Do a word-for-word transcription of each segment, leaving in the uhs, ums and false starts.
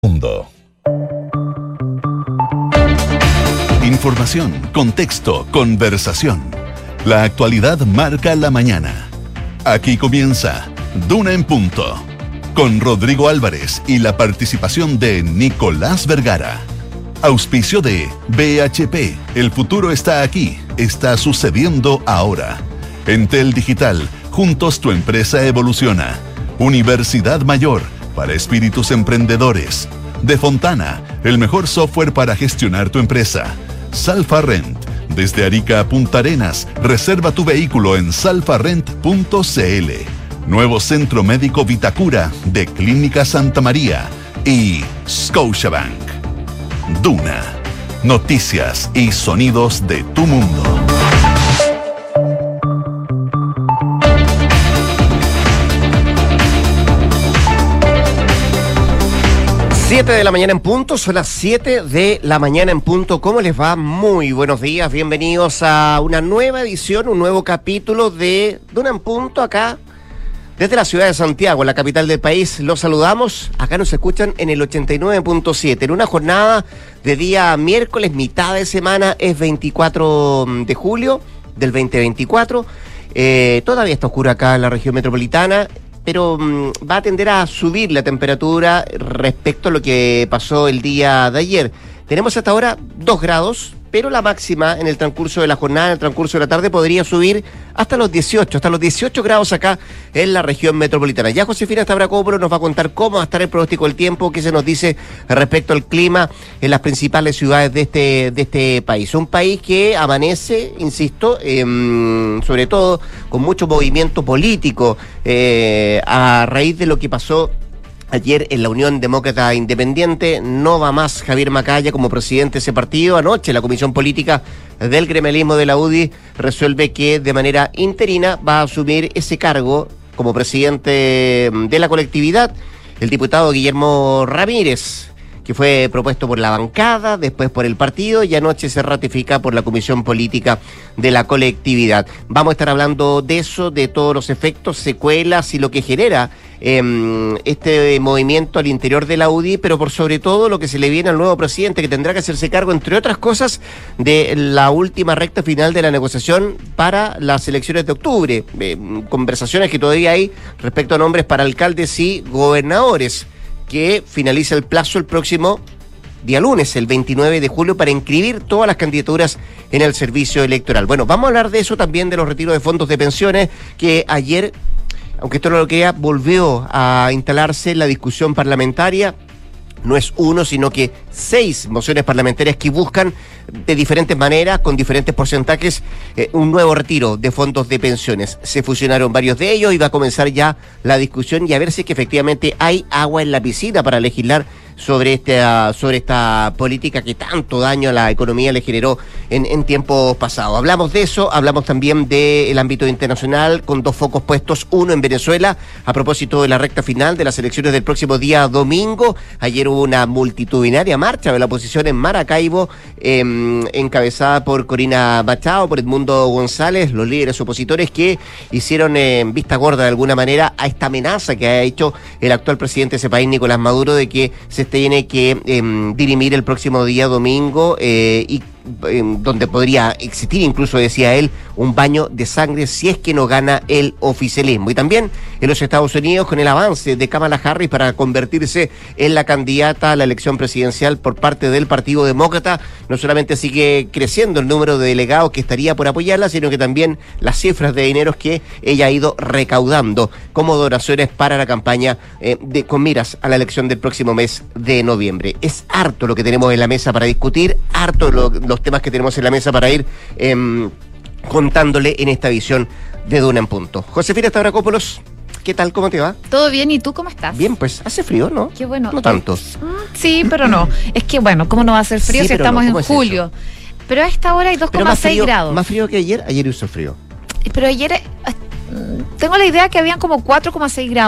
Mundo. Información, contexto, conversación. La actualidad marca la mañana. Aquí comienza Duna en Punto, con Rodrigo Álvarez y la participación de Nicolás Vergara. Auspicio de B H P. El futuro está aquí, está sucediendo ahora. Entel Digital, juntos tu empresa evoluciona. Universidad Mayor, para espíritus emprendedores. De Fontana, el mejor software para gestionar tu empresa. Salfa Rent, desde Arica a Punta Arenas, reserva tu vehículo en salfa rent punto c l. Nuevo Centro Médico Vitacura de Clínica Santa María y Scotiabank. Duna, noticias y sonidos de tu mundo. siete de la mañana en punto, son las siete de la mañana en punto. ¿Cómo les va? Muy buenos días, bienvenidos a una nueva edición, un nuevo capítulo de Duna en Punto acá, desde la ciudad de Santiago, la capital del país. Los saludamos, acá nos escuchan en el ochenta y nueve punto siete, en una jornada de día miércoles, mitad de semana, es veinticuatro de julio del veinte veinticuatro. Eh, todavía está oscuro acá en la región metropolitana, pero um, va a tender a subir la temperatura respecto a lo que pasó el día de ayer. Tenemos hasta ahora dos grados, pero la máxima en el transcurso de la jornada, en el transcurso de la tarde, podría subir hasta los dieciocho, hasta los dieciocho grados acá en la región metropolitana. Ya Josefina Stavrakopoulos nos va a contar cómo va a estar el pronóstico del tiempo, qué se nos dice respecto al clima en las principales ciudades de este, de este país. Un país que amanece, insisto, eh, sobre todo con mucho movimiento político eh, a raíz de lo que pasó ayer en la Unión Demócrata Independiente. No va más Javier Macaya como presidente de ese partido. Anoche la Comisión Política del Gremialismo de la U D I resuelve que de manera interina va a asumir ese cargo como presidente de la colectividad el diputado Guillermo Ramírez, que fue propuesto por la bancada, después por el partido y anoche se ratifica por la Comisión Política de la colectividad. Vamos a estar hablando de eso, de todos los efectos, secuelas y lo que genera eh, este movimiento al interior de la U D I, pero por sobre todo lo que se le viene al nuevo presidente, que tendrá que hacerse cargo, entre otras cosas, de la última recta final de la negociación para las elecciones de octubre. Eh, conversaciones que todavía hay respecto a nombres para alcaldes y gobernadores, que finaliza el plazo el próximo día lunes, el veintinueve de julio, para inscribir todas las candidaturas en el servicio electoral. Bueno, vamos a hablar de eso también, de los retiros de fondos de pensiones, que ayer, aunque esto no lo crea, volvió a instalarse la discusión parlamentaria. No es uno, sino que seis mociones parlamentarias que buscan de diferentes maneras, con diferentes porcentajes, eh, un nuevo retiro de fondos de pensiones. Se fusionaron varios de ellos y va a comenzar ya la discusión y a ver si es que efectivamente hay agua en la piscina para legislar sobre esta, sobre esta política que tanto daño a la economía le generó en, en tiempos pasados. Hablamos de eso, hablamos también del ámbito internacional, con dos focos puestos, uno en Venezuela, a propósito de la recta final de las elecciones del próximo día domingo. Ayer hubo una multitudinaria marcha de la oposición en Maracaibo, eh, encabezada por Corina Machado, por Edmundo González, los líderes opositores que hicieron eh, vista gorda de alguna manera a esta amenaza que ha hecho el actual presidente de ese país, Nicolás Maduro, de que se tiene que eh, dirimir el próximo día domingo eh, y eh, donde podría existir, incluso decía él, un baño de sangre si es que no gana el oficialismo. Y también en los Estados Unidos, con el avance de Kamala Harris para convertirse en la candidata a la elección presidencial por parte del Partido Demócrata, no solamente sigue creciendo el número de delegados que estaría por apoyarla, sino que también las cifras de dineros que ella ha ido recaudando como donaciones para la campaña eh, de, con miras a la elección del próximo mes de noviembre. Es harto lo que tenemos en la mesa para discutir, harto lo, los temas que tenemos en la mesa para ir eh, contándole en esta visión de Duna en Punto. Josefina Stavrakopoulos, ¿qué tal? ¿Cómo te va? Todo bien, ¿y tú cómo estás? Bien, pues hace frío, ¿no? Qué bueno. No tanto. Mm, sí, pero no. Es que bueno, ¿cómo no va a hacer frío sí, si estamos no. en julio? Eso? Pero a esta hora hay dos coma seis grados. Más frío que ayer, ayer hizo frío. Pero ayer, eh, tengo la idea que habían como cuatro coma seis grados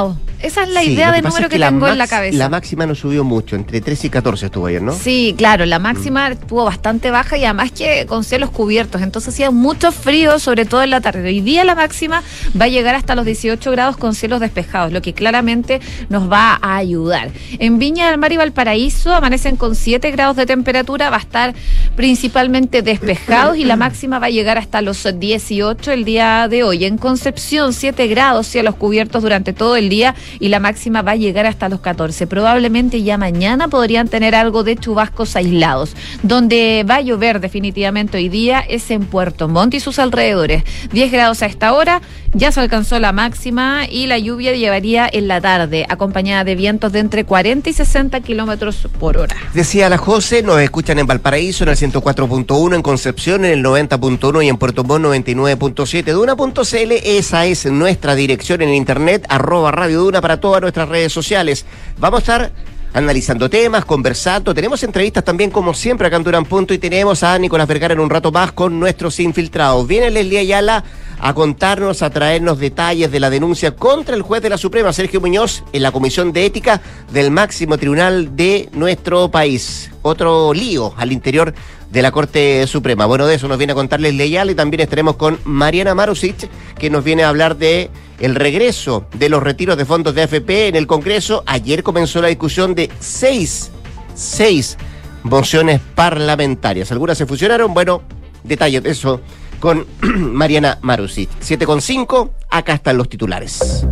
Esa es la sí, idea de número que, que, que tengo max, en la cabeza. La máxima no subió mucho, entre trece y catorce estuvo ayer, ¿no? Sí, claro, la máxima mm. estuvo bastante baja y además que con cielos cubiertos, entonces hacía mucho frío, sobre todo en la tarde. Hoy día la máxima va a llegar hasta los dieciocho grados con cielos despejados, lo que claramente nos va a ayudar. En Viña del Mar y Valparaíso amanecen con siete grados de temperatura, va a estar principalmente despejados y la máxima va a llegar hasta los dieciocho el día de hoy. En Concepción, siete grados, cielos cubiertos durante todo el día y la máxima va a llegar hasta los catorce. Probablemente ya mañana podrían tener algo de chubascos aislados. Donde va a llover definitivamente hoy día es en Puerto Montt y sus alrededores. diez grados a esta hora, ya se alcanzó la máxima y la lluvia llevaría en la tarde, acompañada de vientos de entre cuarenta y sesenta kilómetros por hora. Decía la José, nos escuchan en Valparaíso en el ciento cuatro punto uno, en Concepción en el noventa punto uno y en Puerto Montt noventa y nueve punto siete. Duna punto c l, esa es nuestra dirección en internet, arroba Radio Duna para todas nuestras redes sociales. Vamos a estar analizando temas, conversando, tenemos entrevistas también como siempre acá en Duna Punto y tenemos a Nicolás Vergara en un rato más con nuestros infiltrados. Viene Leslie Ayala a contarnos, a traernos detalles de la denuncia contra el juez de la Suprema, Sergio Muñoz, en la Comisión de Ética del máximo tribunal de nuestro país. Otro lío al interior de la Corte Suprema. Bueno, de eso nos viene a contar Leslie Ayala y también estaremos con Mariana Marusic, que nos viene a hablar de el regreso de los retiros de fondos de A F P en el Congreso. Ayer comenzó la discusión de seis, seis mociones parlamentarias. Algunas se fusionaron, bueno, detalles de eso con Mariana Marusic. siete con cinco, acá están los titulares.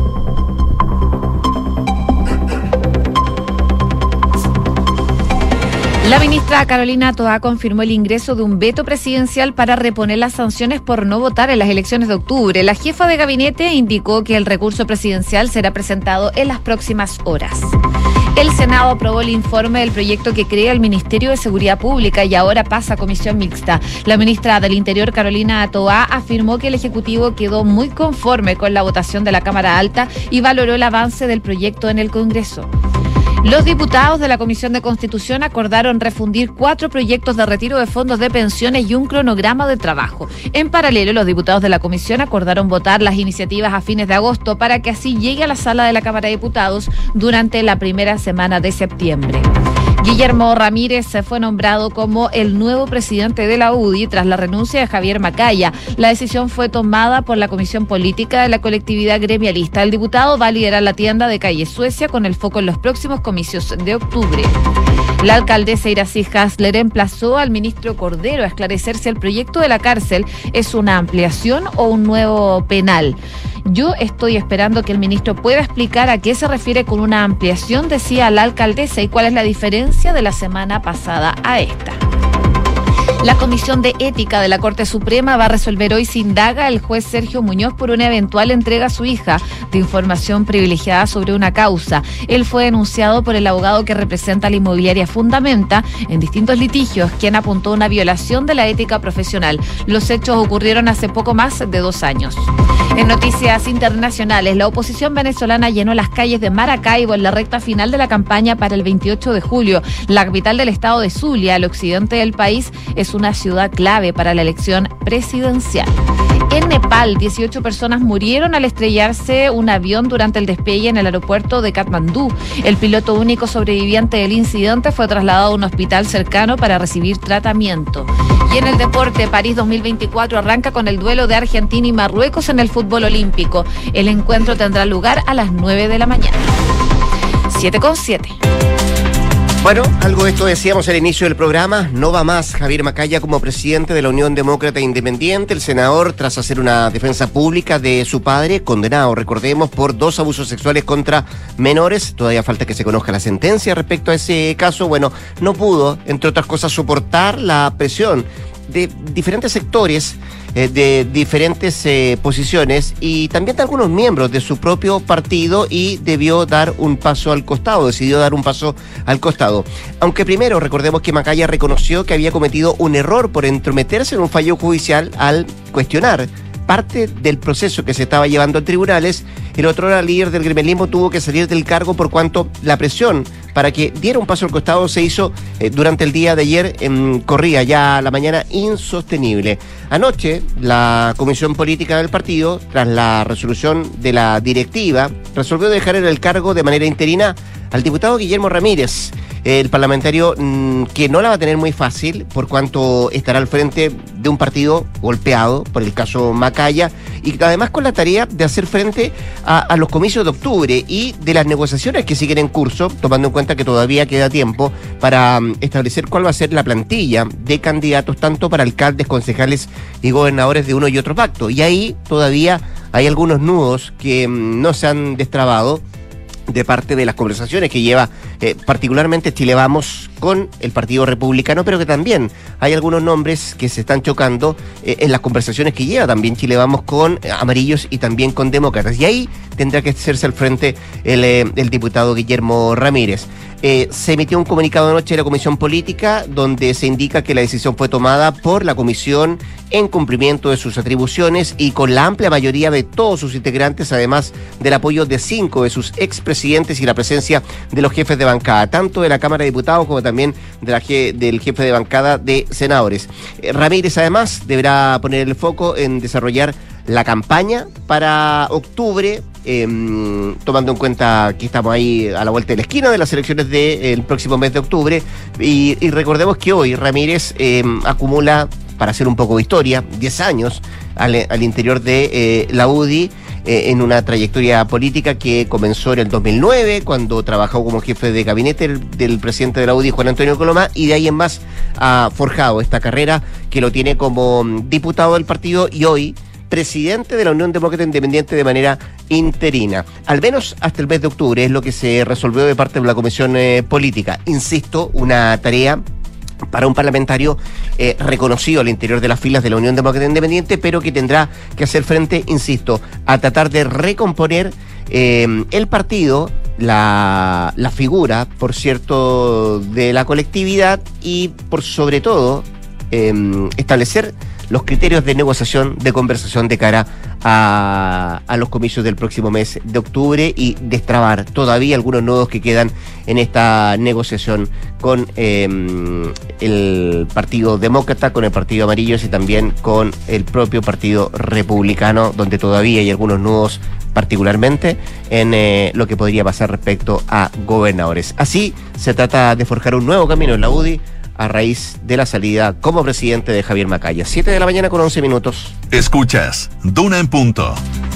La ministra Carolina Toá confirmó el ingreso de un veto presidencial para reponer las sanciones por no votar en las elecciones de octubre. La jefa de gabinete indicó que el recurso presidencial será presentado en las próximas horas. El Senado aprobó el informe del proyecto que crea el Ministerio de Seguridad Pública y ahora pasa a comisión mixta. La ministra del Interior, Carolina Toá, afirmó que el Ejecutivo quedó muy conforme con la votación de la Cámara Alta y valoró el avance del proyecto en el Congreso. Los diputados de la Comisión de Constitución acordaron refundir cuatro proyectos de retiro de fondos de pensiones y un cronograma de trabajo. En paralelo, los diputados de la Comisión acordaron votar las iniciativas a fines de agosto para que así llegue a la sala de la Cámara de Diputados durante la primera semana de septiembre. Guillermo Ramírez fue nombrado como el nuevo presidente de la U D I tras la renuncia de Javier Macaya. La decisión fue tomada por la Comisión Política de la colectividad gremialista. El diputado va a liderar la tienda de calle Suecia con el foco en los próximos comicios de octubre. La alcaldesa Iracy Hasler emplazó al ministro Cordero a esclarecer si el proyecto de la cárcel es una ampliación o un nuevo penal. Yo estoy esperando que el ministro pueda explicar a qué se refiere con una ampliación, decía la alcaldesa, y cuál es la diferencia de la semana pasada a esta. La Comisión de Ética de la Corte Suprema va a resolver hoy si indaga al juez Sergio Muñoz por una eventual entrega a su hija de información privilegiada sobre una causa. Él fue denunciado por el abogado que representa a la inmobiliaria Fundamenta en distintos litigios, quien apuntó a una violación de la ética profesional. Los hechos ocurrieron hace poco más de dos años. En noticias internacionales, la oposición venezolana llenó las calles de Maracaibo en la recta final de la campaña para el veintiocho de julio. La capital del estado de Zulia, al occidente del país, es una ciudad clave para la elección presidencial. En Nepal, dieciocho personas murieron al estrellarse un avión durante el despegue en el aeropuerto de Katmandú. El piloto único sobreviviente del incidente fue trasladado a un hospital cercano para recibir tratamiento. Y en el deporte, París dos mil veinticuatro arranca con el duelo de Argentina y Marruecos en el fútbol olímpico. El encuentro tendrá lugar a las nueve de la mañana. siete con siete. Bueno, algo de esto decíamos al inicio del programa. No va más Javier Macaya como presidente de la Unión Demócrata Independiente. El senador, tras hacer una defensa pública de su padre, condenado, recordemos, por dos abusos sexuales contra menores. Todavía falta que se conozca la sentencia respecto a ese caso. Bueno, no pudo, entre otras cosas, soportar la presión de diferentes sectores, eh, de diferentes eh, posiciones y también de algunos miembros de su propio partido, y debió dar un paso al costado, decidió dar un paso al costado. Aunque primero recordemos que Macaya reconoció que había cometido un error por entrometerse en un fallo judicial al cuestionar parte del proceso que se estaba llevando en tribunales. El otro líder del gremialismo tuvo que salir del cargo por cuanto la presión para que diera un paso al costado se hizo eh, durante el día de ayer, en corría ya la mañana insostenible. Anoche, la Comisión Política del partido, tras la resolución de la directiva, resolvió dejar en el cargo de manera interina al diputado Guillermo Ramírez, el parlamentario mmm, que no la va a tener muy fácil por cuanto estará al frente de un partido golpeado por el caso Macaya y además con la tarea de hacer frente a, a los comicios de octubre y de las negociaciones que siguen en curso, tomando en cuenta que todavía queda tiempo para um, establecer cuál va a ser la plantilla de candidatos tanto para alcaldes, concejales y gobernadores de uno y otro pacto. Y ahí todavía hay algunos nudos que um, no se han destrabado de parte de las conversaciones que lleva eh, particularmente Chile Vamos con el Partido Republicano, pero que también hay algunos nombres que se están chocando eh, en las conversaciones que lleva también Chile Vamos con eh, amarillos y también con demócratas. Y ahí tendrá que hacerse al frente el, eh, el diputado Guillermo Ramírez. Eh, se emitió un comunicado anoche de la Comisión Política donde se indica que la decisión fue tomada por la Comisión en cumplimiento de sus atribuciones y con la amplia mayoría de todos sus integrantes, además del apoyo de cinco de sus expresidentes y la presencia de los jefes de bancada, tanto de la Cámara de Diputados como también de la je- del jefe de bancada de senadores. Eh, Ramírez, además, deberá poner el foco en desarrollar la campaña para octubre, eh, tomando en cuenta que estamos ahí a la vuelta de la esquina de las elecciones del próximo mes de octubre, y, y recordemos que hoy Ramírez eh, acumula, para hacer un poco de historia, diez años al, al interior de eh, la U D I, eh, en una trayectoria política que comenzó en el dos mil nueve, cuando trabajó como jefe de gabinete del, del presidente de la U D I, Juan Antonio Coloma, y de ahí en más ha forjado esta carrera que lo tiene como diputado del partido y hoy presidente de la Unión Demócrata Independiente de manera interina. Al menos hasta el mes de octubre es lo que se resolvió de parte de la Comisión eh, Política. Insisto, una tarea para un parlamentario eh, reconocido al interior de las filas de la Unión Demócrata Independiente, pero que tendrá que hacer frente, insisto, a tratar de recomponer eh, el partido, la, la figura, por cierto, de la colectividad y, por sobre todo, eh, establecer los criterios de negociación, de conversación de cara a, a los comicios del próximo mes de octubre y destrabar todavía algunos nodos que quedan en esta negociación con eh, el Partido Demócrata, con el Partido Amarillos y también con el propio Partido Republicano, donde todavía hay algunos nudos, particularmente en eh, lo que podría pasar respecto a gobernadores. Así se trata de forjar un nuevo camino en la U D I a raíz de la salida como presidente de Javier Macaya. siete de la mañana con once minutos. Escuchas Duna en Punto.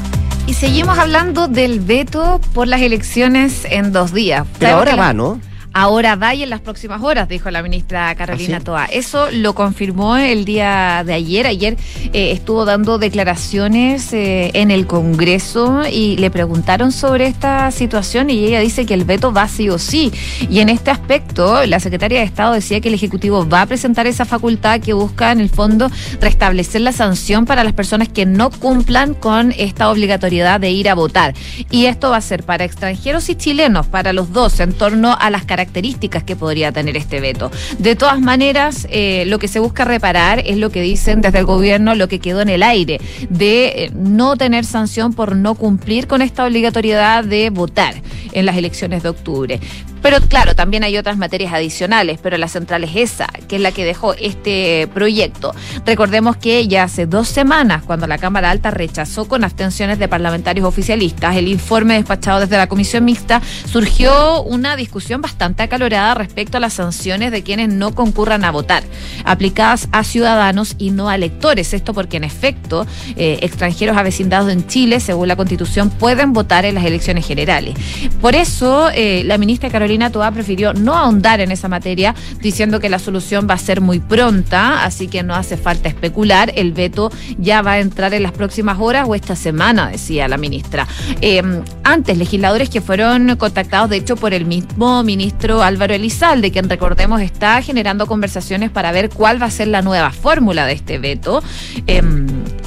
Y seguimos hablando del veto por las elecciones en dos días. Pero ahora va, ¿no? Ahora va y en las próximas horas, dijo la ministra Carolina ¿Ah, sí? Toa. Eso lo confirmó el día de ayer. Ayer eh, estuvo dando declaraciones eh, en el Congreso y le preguntaron sobre esta situación y ella dice que el veto va sí o sí. Y en este aspecto, la secretaria de Estado decía que el Ejecutivo va a presentar esa facultad que busca, en el fondo, restablecer la sanción para las personas que no cumplan con esta obligatoriedad de ir a votar. Y esto va a ser para extranjeros y chilenos, para los dos, en torno a las características características que podría tener este veto. De todas maneras, eh, lo que se busca reparar es lo que dicen desde el gobierno, lo que quedó en el aire, de eh, no tener sanción por no cumplir con esta obligatoriedad de votar en las elecciones de octubre. Pero claro, también hay otras materias adicionales, pero la central es esa, que es la que dejó este proyecto. Recordemos que ya hace dos semanas, cuando la Cámara Alta rechazó con abstenciones de parlamentarios oficialistas el informe despachado desde la Comisión Mixta, surgió una discusión bastante acalorada respecto a las sanciones de quienes no concurran a votar, aplicadas a ciudadanos y no a electores. Esto porque, en efecto, eh, extranjeros avecindados en Chile, según la Constitución, pueden votar en las elecciones generales. Por eso, eh, la ministra Carolina Toa prefirió no ahondar en esa materia, diciendo que la solución va a ser muy pronta, así que no hace falta especular. El veto ya va a entrar en las próximas horas o esta semana, decía la ministra. Eh, antes, legisladores que fueron contactados, de hecho, por el mismo ministro Álvaro Elizalde, quien, recordemos, está generando conversaciones para ver cuál va a ser la nueva fórmula de este veto. Eh,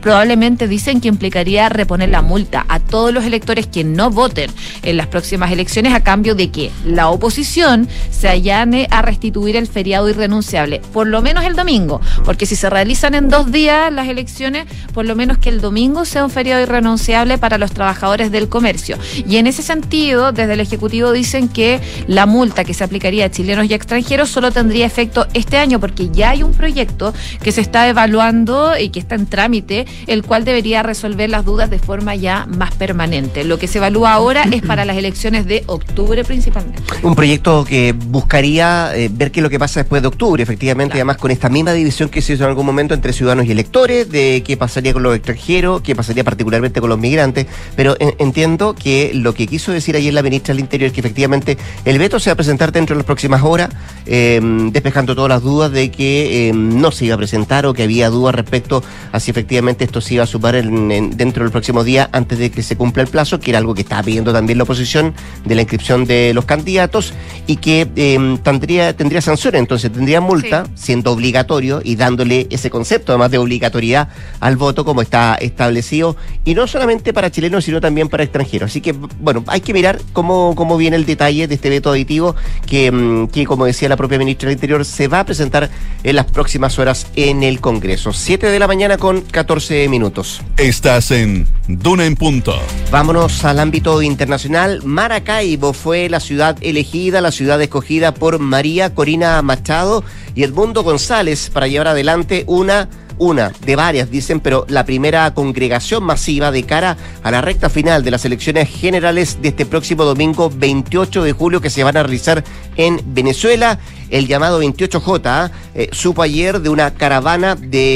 probablemente dicen que implicaría reponer la multa a todos los electores que no voten en las próximas elecciones a cambio de que la oposición se allane a restituir el feriado irrenunciable, por lo menos el domingo, porque si se realizan en dos días las elecciones, por lo menos que el domingo sea un feriado irrenunciable para los trabajadores del comercio. Y en ese sentido, desde el Ejecutivo dicen que la multa que se aplicaría a chilenos y extranjeros solo tendría efecto este año, porque ya hay un proyecto que se está evaluando y que está en trámite, el cual debería resolver las dudas de forma ya más permanente. Lo que se evalúa ahora es para las elecciones de octubre principalmente. Un proyecto que buscaría eh, ver qué es lo que pasa después de octubre, efectivamente, claro. Además con esta misma división que se hizo en algún momento entre ciudadanos y electores, de qué pasaría con los extranjeros, qué pasaría particularmente con los migrantes, pero en, entiendo que lo que quiso decir ayer la ministra del Interior es que efectivamente el veto se va a presentar dentro de las próximas horas, eh, despejando todas las dudas de que eh, no se iba a presentar o que había dudas respecto a si efectivamente esto se iba a sumar en, en, dentro del próximo día antes de que se cumpla el plazo, que era algo que estaba pidiendo también la oposición, de la inscripción de los candidatos, y que eh, tendría, tendría sanciones, entonces tendría multa, sí, siendo obligatorio y dándole ese concepto además de obligatoriedad al voto como está establecido, y no solamente para chilenos sino también para extranjeros. Así que bueno, hay que mirar cómo, cómo viene el detalle de este veto aditivo que, que como decía la propia ministra del Interior se va a presentar en las próximas horas en el Congreso. siete de la mañana con catorce minutos. Estás en Duna en Punto. Vámonos al ámbito internacional. Maracaibo fue la ciudad elegida, la ciudad escogida por María Corina Machado y Edmundo González para llevar adelante una Una de varias, dicen, pero la primera congregación masiva de cara a la recta final de las elecciones generales de este próximo domingo veintiocho de julio que se van a realizar en Venezuela. El llamado veintiocho J eh, supo ayer de una caravana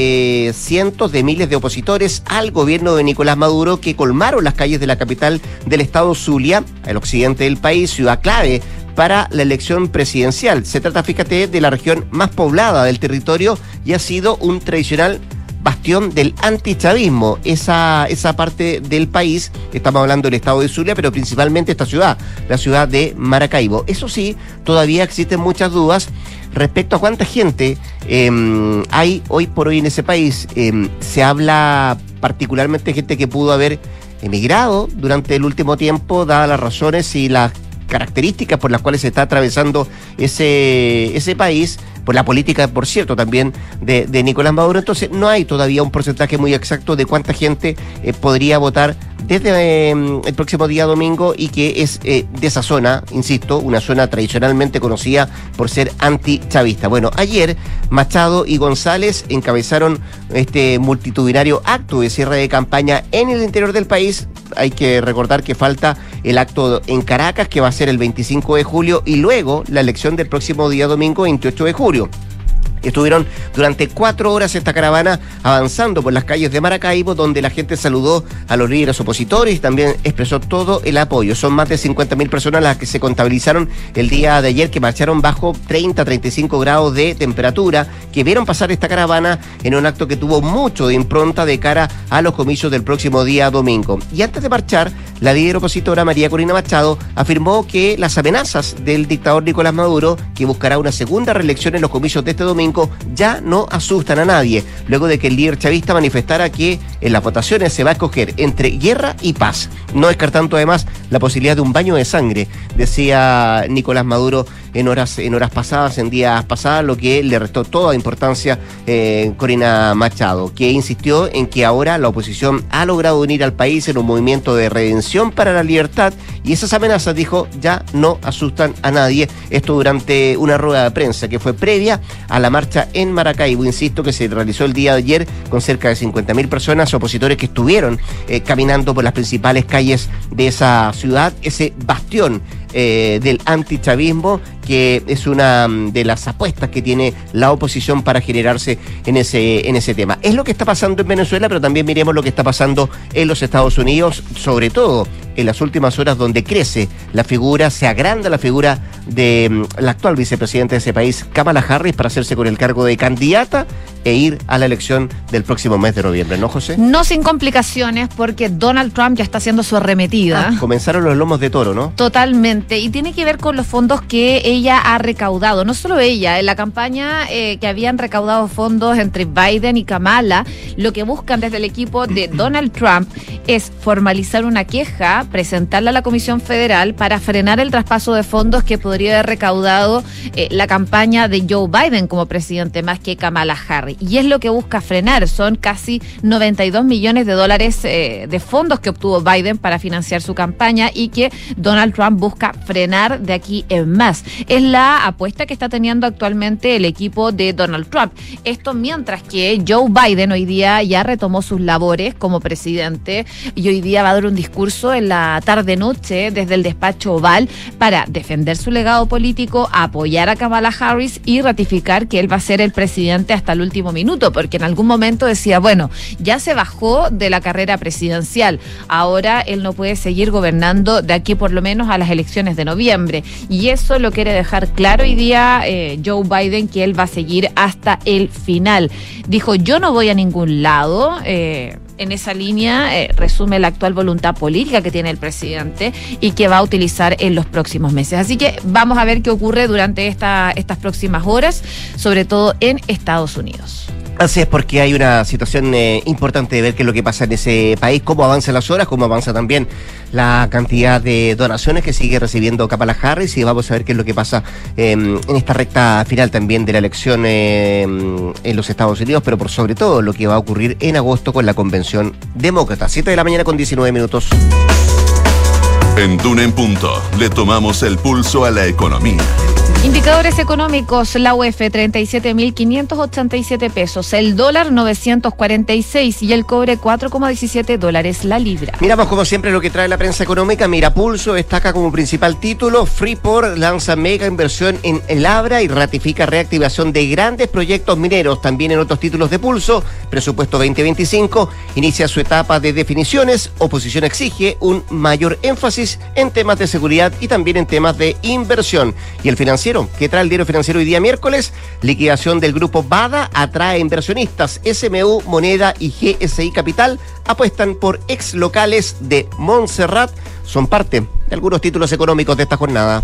de cientos de miles de opositores al gobierno de Nicolás Maduro que colmaron las calles de la capital del estado Zulia, el occidente del país, ciudad clave para la elección presidencial. Se trata, fíjate, de la región más poblada del territorio y ha sido un tradicional bastión del antichavismo. Esa, esa parte del país, estamos hablando del estado de Zulia, pero principalmente esta ciudad, la ciudad de Maracaibo. Eso sí, todavía existen muchas dudas respecto a cuánta gente eh, hay hoy por hoy en ese país. Eh, se habla particularmente de gente que pudo haber emigrado durante el último tiempo, dadas las razones y las características por las cuales se está atravesando ese, ese país, por la política, por cierto, también de, de Nicolás Maduro. Entonces no hay todavía un porcentaje muy exacto de cuánta gente eh, podría votar desde eh, el próximo día domingo y que es eh, de esa zona, insisto, una zona tradicionalmente conocida por ser antichavista. Bueno, ayer Machado y González encabezaron este multitudinario acto de cierre de campaña en el interior del país. Hay que recordar que falta el acto en Caracas, que va a ser el veinticinco de julio, y luego la elección del próximo día domingo, veintiocho de julio. Estuvieron durante cuatro horas esta caravana avanzando por las calles de Maracaibo, donde la gente saludó a los líderes opositores y también expresó todo el apoyo. Son más de cincuenta mil personas las que se contabilizaron el día de ayer, que marcharon bajo treinta a treinta y cinco grados de temperatura, que vieron pasar esta caravana en un acto que tuvo mucho de impronta de cara a los comicios del próximo día domingo. Y antes de marchar, la líder opositora María Corina Machado afirmó que las amenazas del dictador Nicolás Maduro, que buscará una segunda reelección en los comicios de este domingo, ya no asustan a nadie, luego de que el líder chavista manifestara que en las votaciones se va a escoger entre guerra y paz, no descartando además la posibilidad de un baño de sangre, decía Nicolás Maduro en horas en horas pasadas, en días pasados, lo que le restó toda importancia eh, Corina Machado, que insistió en que ahora la oposición ha logrado unir al país en un movimiento de redención para la libertad, y esas amenazas, dijo, ya no asustan a nadie. Esto durante una rueda de prensa que fue previa a la marcha en Maracaibo, insisto, que se realizó el día de ayer con cerca de cincuenta mil personas, opositores que estuvieron eh, caminando por las principales calles de esa ciudad, ese bastión Eh, del antichavismo, que es una de las apuestas que tiene la oposición para generarse en ese, en ese tema. Es lo que está pasando en Venezuela, pero también miremos lo que está pasando en los Estados Unidos, sobre todo en las últimas horas donde crece la figura, se agranda la figura de um, la actual vicepresidenta de ese país, Kamala Harris, para hacerse con el cargo de candidata e ir a la elección del próximo mes de noviembre, ¿no, José? No sin complicaciones, porque Donald Trump ya está haciendo su arremetida. Ah, comenzaron los lomos de toro, ¿no? Totalmente, y tiene que ver con los fondos que ella ha recaudado. No solo ella, en la campaña eh, que habían recaudado fondos entre Biden y Kamala, lo que buscan desde el equipo de Donald Trump es formalizar una queja, presentarla a la Comisión Federal para frenar el traspaso de fondos que podría haber recaudado eh, la campaña de Joe Biden como presidente, más que Kamala Harris. Y es lo que busca frenar, son casi noventa y dos millones de dólares eh, de fondos que obtuvo Biden para financiar su campaña y que Donald Trump busca frenar de aquí en más. Es la apuesta que está teniendo actualmente el equipo de Donald Trump. Esto mientras que Joe Biden hoy día ya retomó sus labores como presidente y hoy día va a dar un discurso en la tarde-noche desde el despacho Oval para defender su legado político, apoyar a Kamala Harris y ratificar que él va a ser el presidente hasta el último minuto, porque en algún momento decía, bueno, ya se bajó de la carrera presidencial, ahora él no puede seguir gobernando de aquí por lo menos a las elecciones de noviembre, y eso lo quiere dejar claro hoy día eh, Joe Biden, que él va a seguir hasta el final. Dijo, yo no voy a ningún lado, eh, en esa línea eh, resume la actual voluntad política que tiene el presidente y que va a utilizar en los próximos meses. Así que vamos a ver qué ocurre durante esta, estas próximas horas, sobre todo en Estados Unidos. Así es, porque hay una situación eh, importante de ver qué es lo que pasa en ese país, cómo avanzan las horas, cómo avanza también la cantidad de donaciones que sigue recibiendo Kamala Harris, y vamos a ver qué es lo que pasa eh, en esta recta final también de la elección eh, en los Estados Unidos, pero por sobre todo lo que va a ocurrir en agosto con la convención demócrata. siete de la mañana con diecinueve minutos. En Duna en Punto le tomamos el pulso a la economía. Indicadores económicos, la U E F treinta y siete mil quinientos ochenta y siete pesos, el dólar novecientos cuarenta y seis y el cobre cuatro coma diecisiete dólares la libra. Miramos como siempre lo que trae la prensa económica. Mira, Pulso destaca como principal título, Freeport lanza mega inversión en el Abra y ratifica reactivación de grandes proyectos mineros. También en otros títulos de Pulso, presupuesto veinte veinticinco inicia su etapa de definiciones, oposición exige un mayor énfasis en temas de seguridad y también en temas de inversión. Y el financiero, ¿qué trae el diario financiero hoy día miércoles? Liquidación del grupo Bada atrae inversionistas. S M U, Moneda y G S I Capital apuestan por ex locales de Montserrat. Son parte de algunos títulos económicos de esta jornada.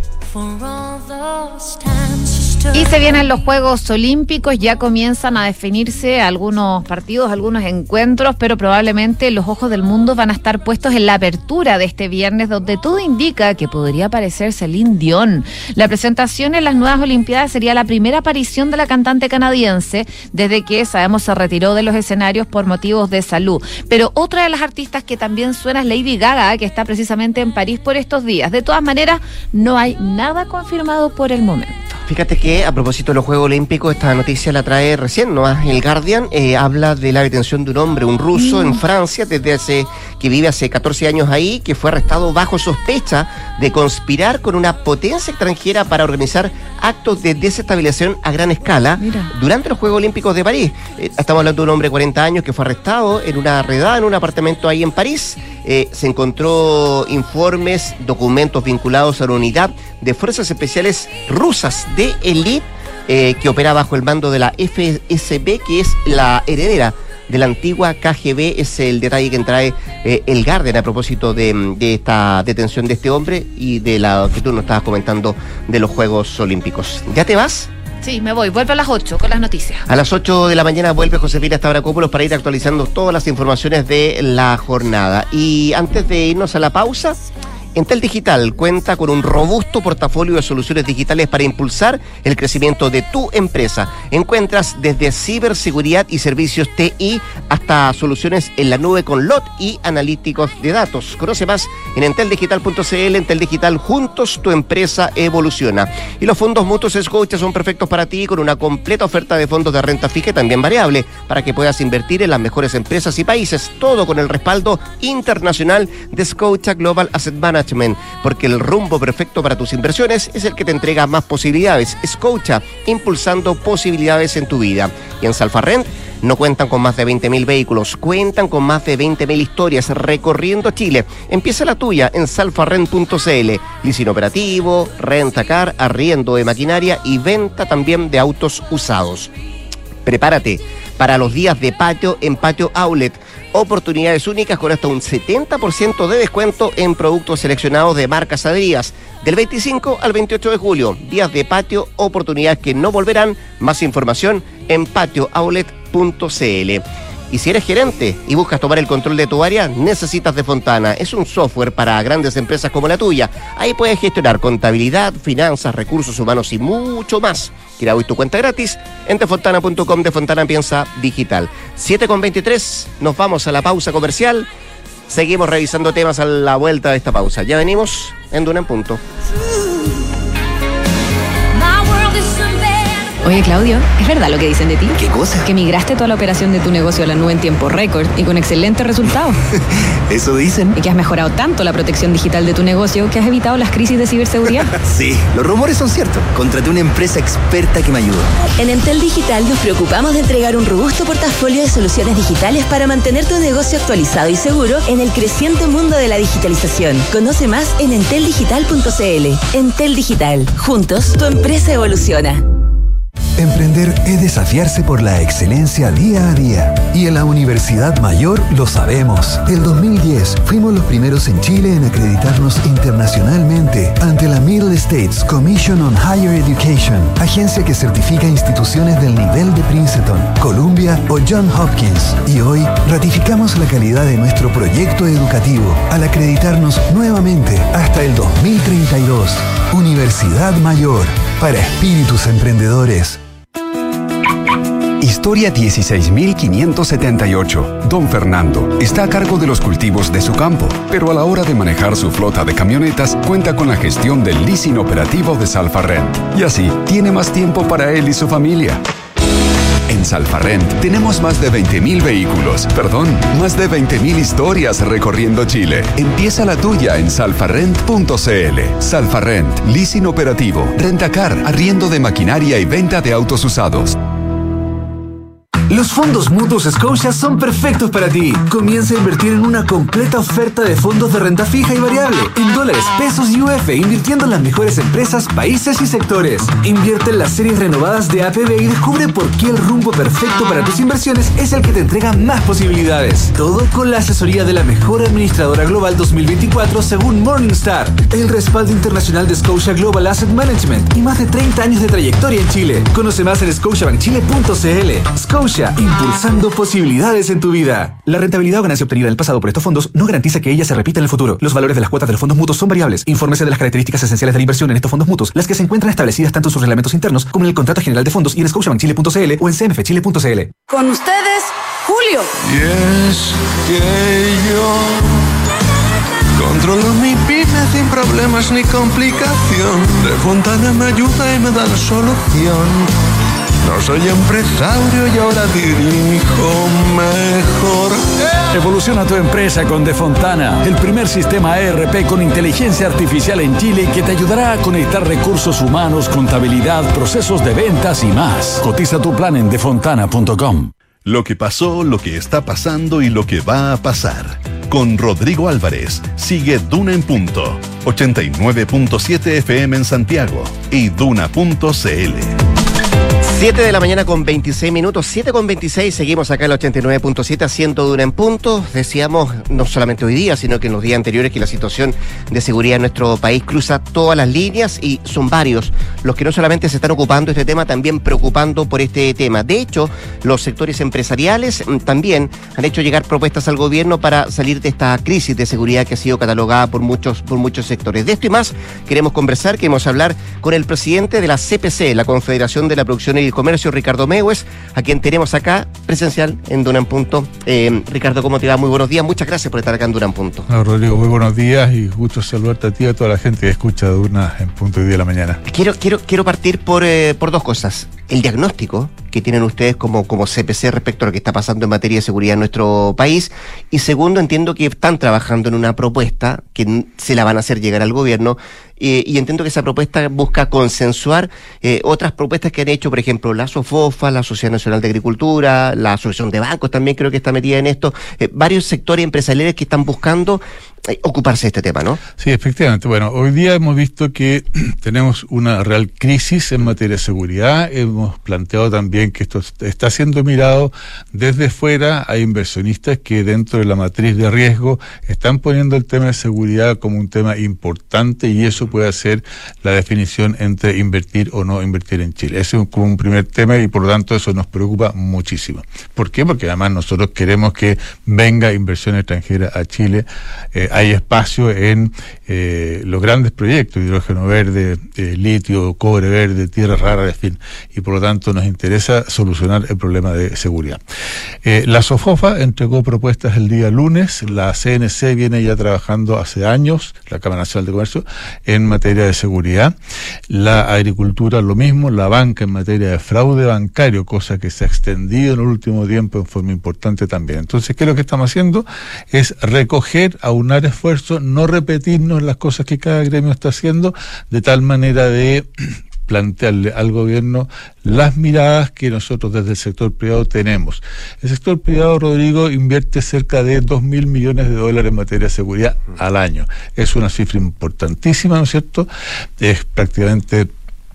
Y se vienen los Juegos Olímpicos, ya comienzan a definirse algunos partidos, algunos encuentros, pero probablemente los ojos del mundo van a estar puestos en la apertura de este viernes, donde todo indica que podría aparecer Celine Dion. La presentación en las nuevas Olimpiadas sería la primera aparición de la cantante canadiense desde que, sabemos, se retiró de los escenarios por motivos de salud. Pero otra de las artistas que también suena es Lady Gaga, que está precisamente en París por estos días. De todas maneras, no hay nada confirmado por el momento. Fíjate que a propósito de los Juegos Olímpicos, esta noticia la trae recién, ¿no? El Guardian eh, habla de la detención de un hombre, un ruso mm. en Francia, desde hace que vive hace catorce años ahí, que fue arrestado bajo sospecha de conspirar con una potencia extranjera para organizar actos de desestabilización a gran escala. Mira. Durante los Juegos Olímpicos de París. Eh, estamos hablando de un hombre de cuarenta años que fue arrestado en una redada en un apartamento ahí en París. Eh, se encontró informes, documentos vinculados a la unidad de fuerzas especiales rusas de élite eh, que opera bajo el mando de la F S B, que es la heredera de la antigua K G B. Es el detalle que trae eh, el Guardian a propósito de, de esta detención de este hombre y de la que tú nos estabas comentando de los Juegos Olímpicos. ¿Ya te vas? Sí, me voy. Vuelvo a las ocho con las noticias. A las ocho de la mañana vuelve Josefina Stavrakopoulos para ir actualizando todas las informaciones de la jornada. Y antes de irnos a la pausa, Entel Digital cuenta con un robusto portafolio de soluciones digitales para impulsar el crecimiento de tu empresa. Encuentras desde ciberseguridad y servicios T I hasta soluciones en la nube con L O T y analíticos de datos. Conoce más en entel digital punto c l. Entel Digital, juntos tu empresa evoluciona. Y los fondos mutuos Scotia son perfectos para ti, con una completa oferta de fondos de renta fija y también variable, para que puedas invertir en las mejores empresas y países. Todo con el respaldo internacional de Scotia Global Asset Management. Porque el rumbo perfecto para tus inversiones es el que te entrega más posibilidades. Scotia, impulsando posibilidades en tu vida. Y en Salfarrent No cuentan con más de veinte mil vehículos, cuentan con más de veinte mil historias recorriendo Chile. Empieza la tuya en salfarrent punto cl. Leasing operativo, renta-car, arriendo de maquinaria y venta también de autos usados. Prepárate para los días de patio en Patio Outlet. Oportunidades únicas con hasta un setenta por ciento de descuento en productos seleccionados de marcas adheridas. Del veinticinco al veintiocho de julio. Días de patio, oportunidades que no volverán. Más información en patio outlet punto cl. Y si eres gerente y buscas tomar el control de tu área, necesitas Defontana. Es un software para grandes empresas como la tuya. Ahí puedes gestionar contabilidad, finanzas, recursos humanos y mucho más. Crea hoy tu cuenta gratis en defontana punto com. Defontana piensa digital. siete con veintitrés, nos vamos a la pausa comercial. Seguimos revisando temas a la vuelta de esta pausa. Ya venimos en Duna en Punto. Oye, Claudio, ¿es verdad lo que dicen de ti? ¿Qué cosa? Que migraste toda la operación de tu negocio a la nube en tiempo récord y con excelentes resultados. Eso dicen. Y que has mejorado tanto la protección digital de tu negocio que has evitado las crisis de ciberseguridad. Sí, los rumores son ciertos. Contraté una empresa experta que me ayudó. En Entel Digital nos preocupamos de entregar un robusto portafolio de soluciones digitales para mantener tu negocio actualizado y seguro en el creciente mundo de la digitalización. Conoce más en entel digital punto cl. Entel Digital. Juntos, tu empresa evoluciona. Emprender es desafiarse por la excelencia día a día. Y en la Universidad Mayor lo sabemos. El dos mil diez fuimos los primeros en Chile en acreditarnos internacionalmente ante la Middle States Commission on Higher Education, agencia que certifica instituciones del nivel de Princeton, Columbia o Johns Hopkins. Y hoy ratificamos la calidad de nuestro proyecto educativo al acreditarnos nuevamente hasta el dos mil treinta y dos. Universidad Mayor, para espíritus emprendedores. Historia dieciséis mil quinientos setenta y ocho. Don Fernando está a cargo de los cultivos de su campo, pero a la hora de manejar su flota de camionetas cuenta con la gestión del leasing operativo de Salfarrent. Y así tiene más tiempo para él y su familia. En Salfarrent tenemos más de veinte mil vehículos, perdón, más de veinte mil historias recorriendo Chile. Empieza la tuya en salfarrent punto cl. Salfarrent, leasing operativo, rentacar, arriendo de maquinaria y venta de autos usados. Los fondos mutuos Scotia son perfectos para ti. Comienza a invertir en una completa oferta de fondos de renta fija y variable, en dólares, pesos y U F, invirtiendo en las mejores empresas, países y sectores. Invierte en las series renovadas de A P B y descubre por qué el rumbo perfecto para tus inversiones es el que te entrega más posibilidades. Todo con la asesoría de la mejor administradora global dos mil veinticuatro según Morningstar. El respaldo internacional de Scotia Global Asset Management y más de treinta años de trayectoria en Chile. Conoce más en scotiabank chile punto cl. Scotia, impulsando posibilidades en tu vida. La rentabilidad o ganancia obtenida en el pasado por estos fondos no garantiza que ella se repita en el futuro. Los valores de las cuotas de los fondos mutuos son variables. Infórmese de las características esenciales de la inversión en estos fondos mutuos, las que se encuentran establecidas tanto en sus reglamentos internos como en el contrato general de fondos y en scotiabank chile punto cl o en c m f chile punto cl. Con ustedes, Julio. Y es que yo controlo mi pyme sin problemas ni complicación. Defontana me ayuda y me da la solución. No soy empresario y ahora dirijo mejor. Evoluciona tu empresa con Defontana, el primer sistema E R P con inteligencia artificial en Chile que te ayudará a conectar recursos humanos, contabilidad, procesos de ventas y más. Cotiza tu plan en defontana punto com. Lo que pasó, lo que está pasando y lo que va a pasar. Con Rodrigo Álvarez, sigue Duna en Punto, ochenta y nueve punto siete F M en Santiago y duna punto cl. siete de la mañana con veintiséis minutos, siete con veintiséis, seguimos acá en el ochenta y nueve punto siete haciendo Duna en Punto. Decíamos, no solamente hoy día, sino que en los días anteriores, que la situación de seguridad en nuestro país cruza todas las líneas y son varios los que no solamente se están ocupando de este tema, también preocupando por este tema. De hecho, los sectores empresariales también han hecho llegar propuestas al gobierno para salir de esta crisis de seguridad que ha sido catalogada por muchos, por muchos sectores. De esto y más queremos conversar, queremos hablar con el presidente de la C P C, la Confederación de la Producción y el Comercio, Ricardo Meues, a quien tenemos acá presencial en Duna en Punto. Eh, Ricardo, ¿cómo te va? Muy buenos días, muchas gracias por estar acá en Duna en Punto. No, Rodrigo, muy buenos días y gusto saludarte a ti y a toda la gente que escucha Duna en Punto hoy día de la mañana. Quiero, quiero, quiero partir por, eh, por dos cosas. el diagnóstico que tienen ustedes como, como C P C respecto a lo que está pasando en materia de seguridad en nuestro país. Y segundo, entiendo que están trabajando en una propuesta que se la van a hacer llegar al gobierno, eh, y entiendo que esa propuesta busca consensuar eh, otras propuestas que han hecho, por ejemplo, la SOFOFA, la Sociedad Nacional de Agricultura, la Asociación de Bancos también creo que está metida en esto, eh, varios sectores empresariales que están buscando eh, ocuparse de este tema, ¿no? Sí, efectivamente. Bueno, hoy día hemos visto que tenemos una real crisis en materia de seguridad. Hemos planteado también que esto está siendo mirado desde fuera. Hay inversionistas que dentro de la matriz de riesgo están poniendo el tema de seguridad como un tema importante, y eso puede ser la definición entre invertir o no invertir en Chile. Ese es como un primer tema, y por lo tanto eso nos preocupa muchísimo. ¿Por qué? Porque además nosotros queremos que venga inversión extranjera a Chile. Eh, hay espacio en eh, los grandes proyectos, hidrógeno verde, eh, litio, cobre verde, tierras raras, en fin, y por lo tanto nos interesa solucionar el problema de seguridad. Eh, la SOFOFA entregó propuestas el día lunes. La C N C viene ya trabajando hace años, la Cámara Nacional de Comercio, en materia de seguridad. La agricultura lo mismo, la banca en materia de fraude bancario, cosa que se ha extendido en el último tiempo en forma importante también. Entonces, ¿qué es lo que estamos haciendo? Es recoger, aunar esfuerzos, no repetirnos las cosas que cada gremio está haciendo, de tal manera de plantearle al gobierno las miradas que nosotros desde el sector privado tenemos. El sector privado, Rodrigo, invierte cerca de dos mil millones de dólares en materia de seguridad al año. Es una cifra importantísima, ¿no es cierto? Es prácticamente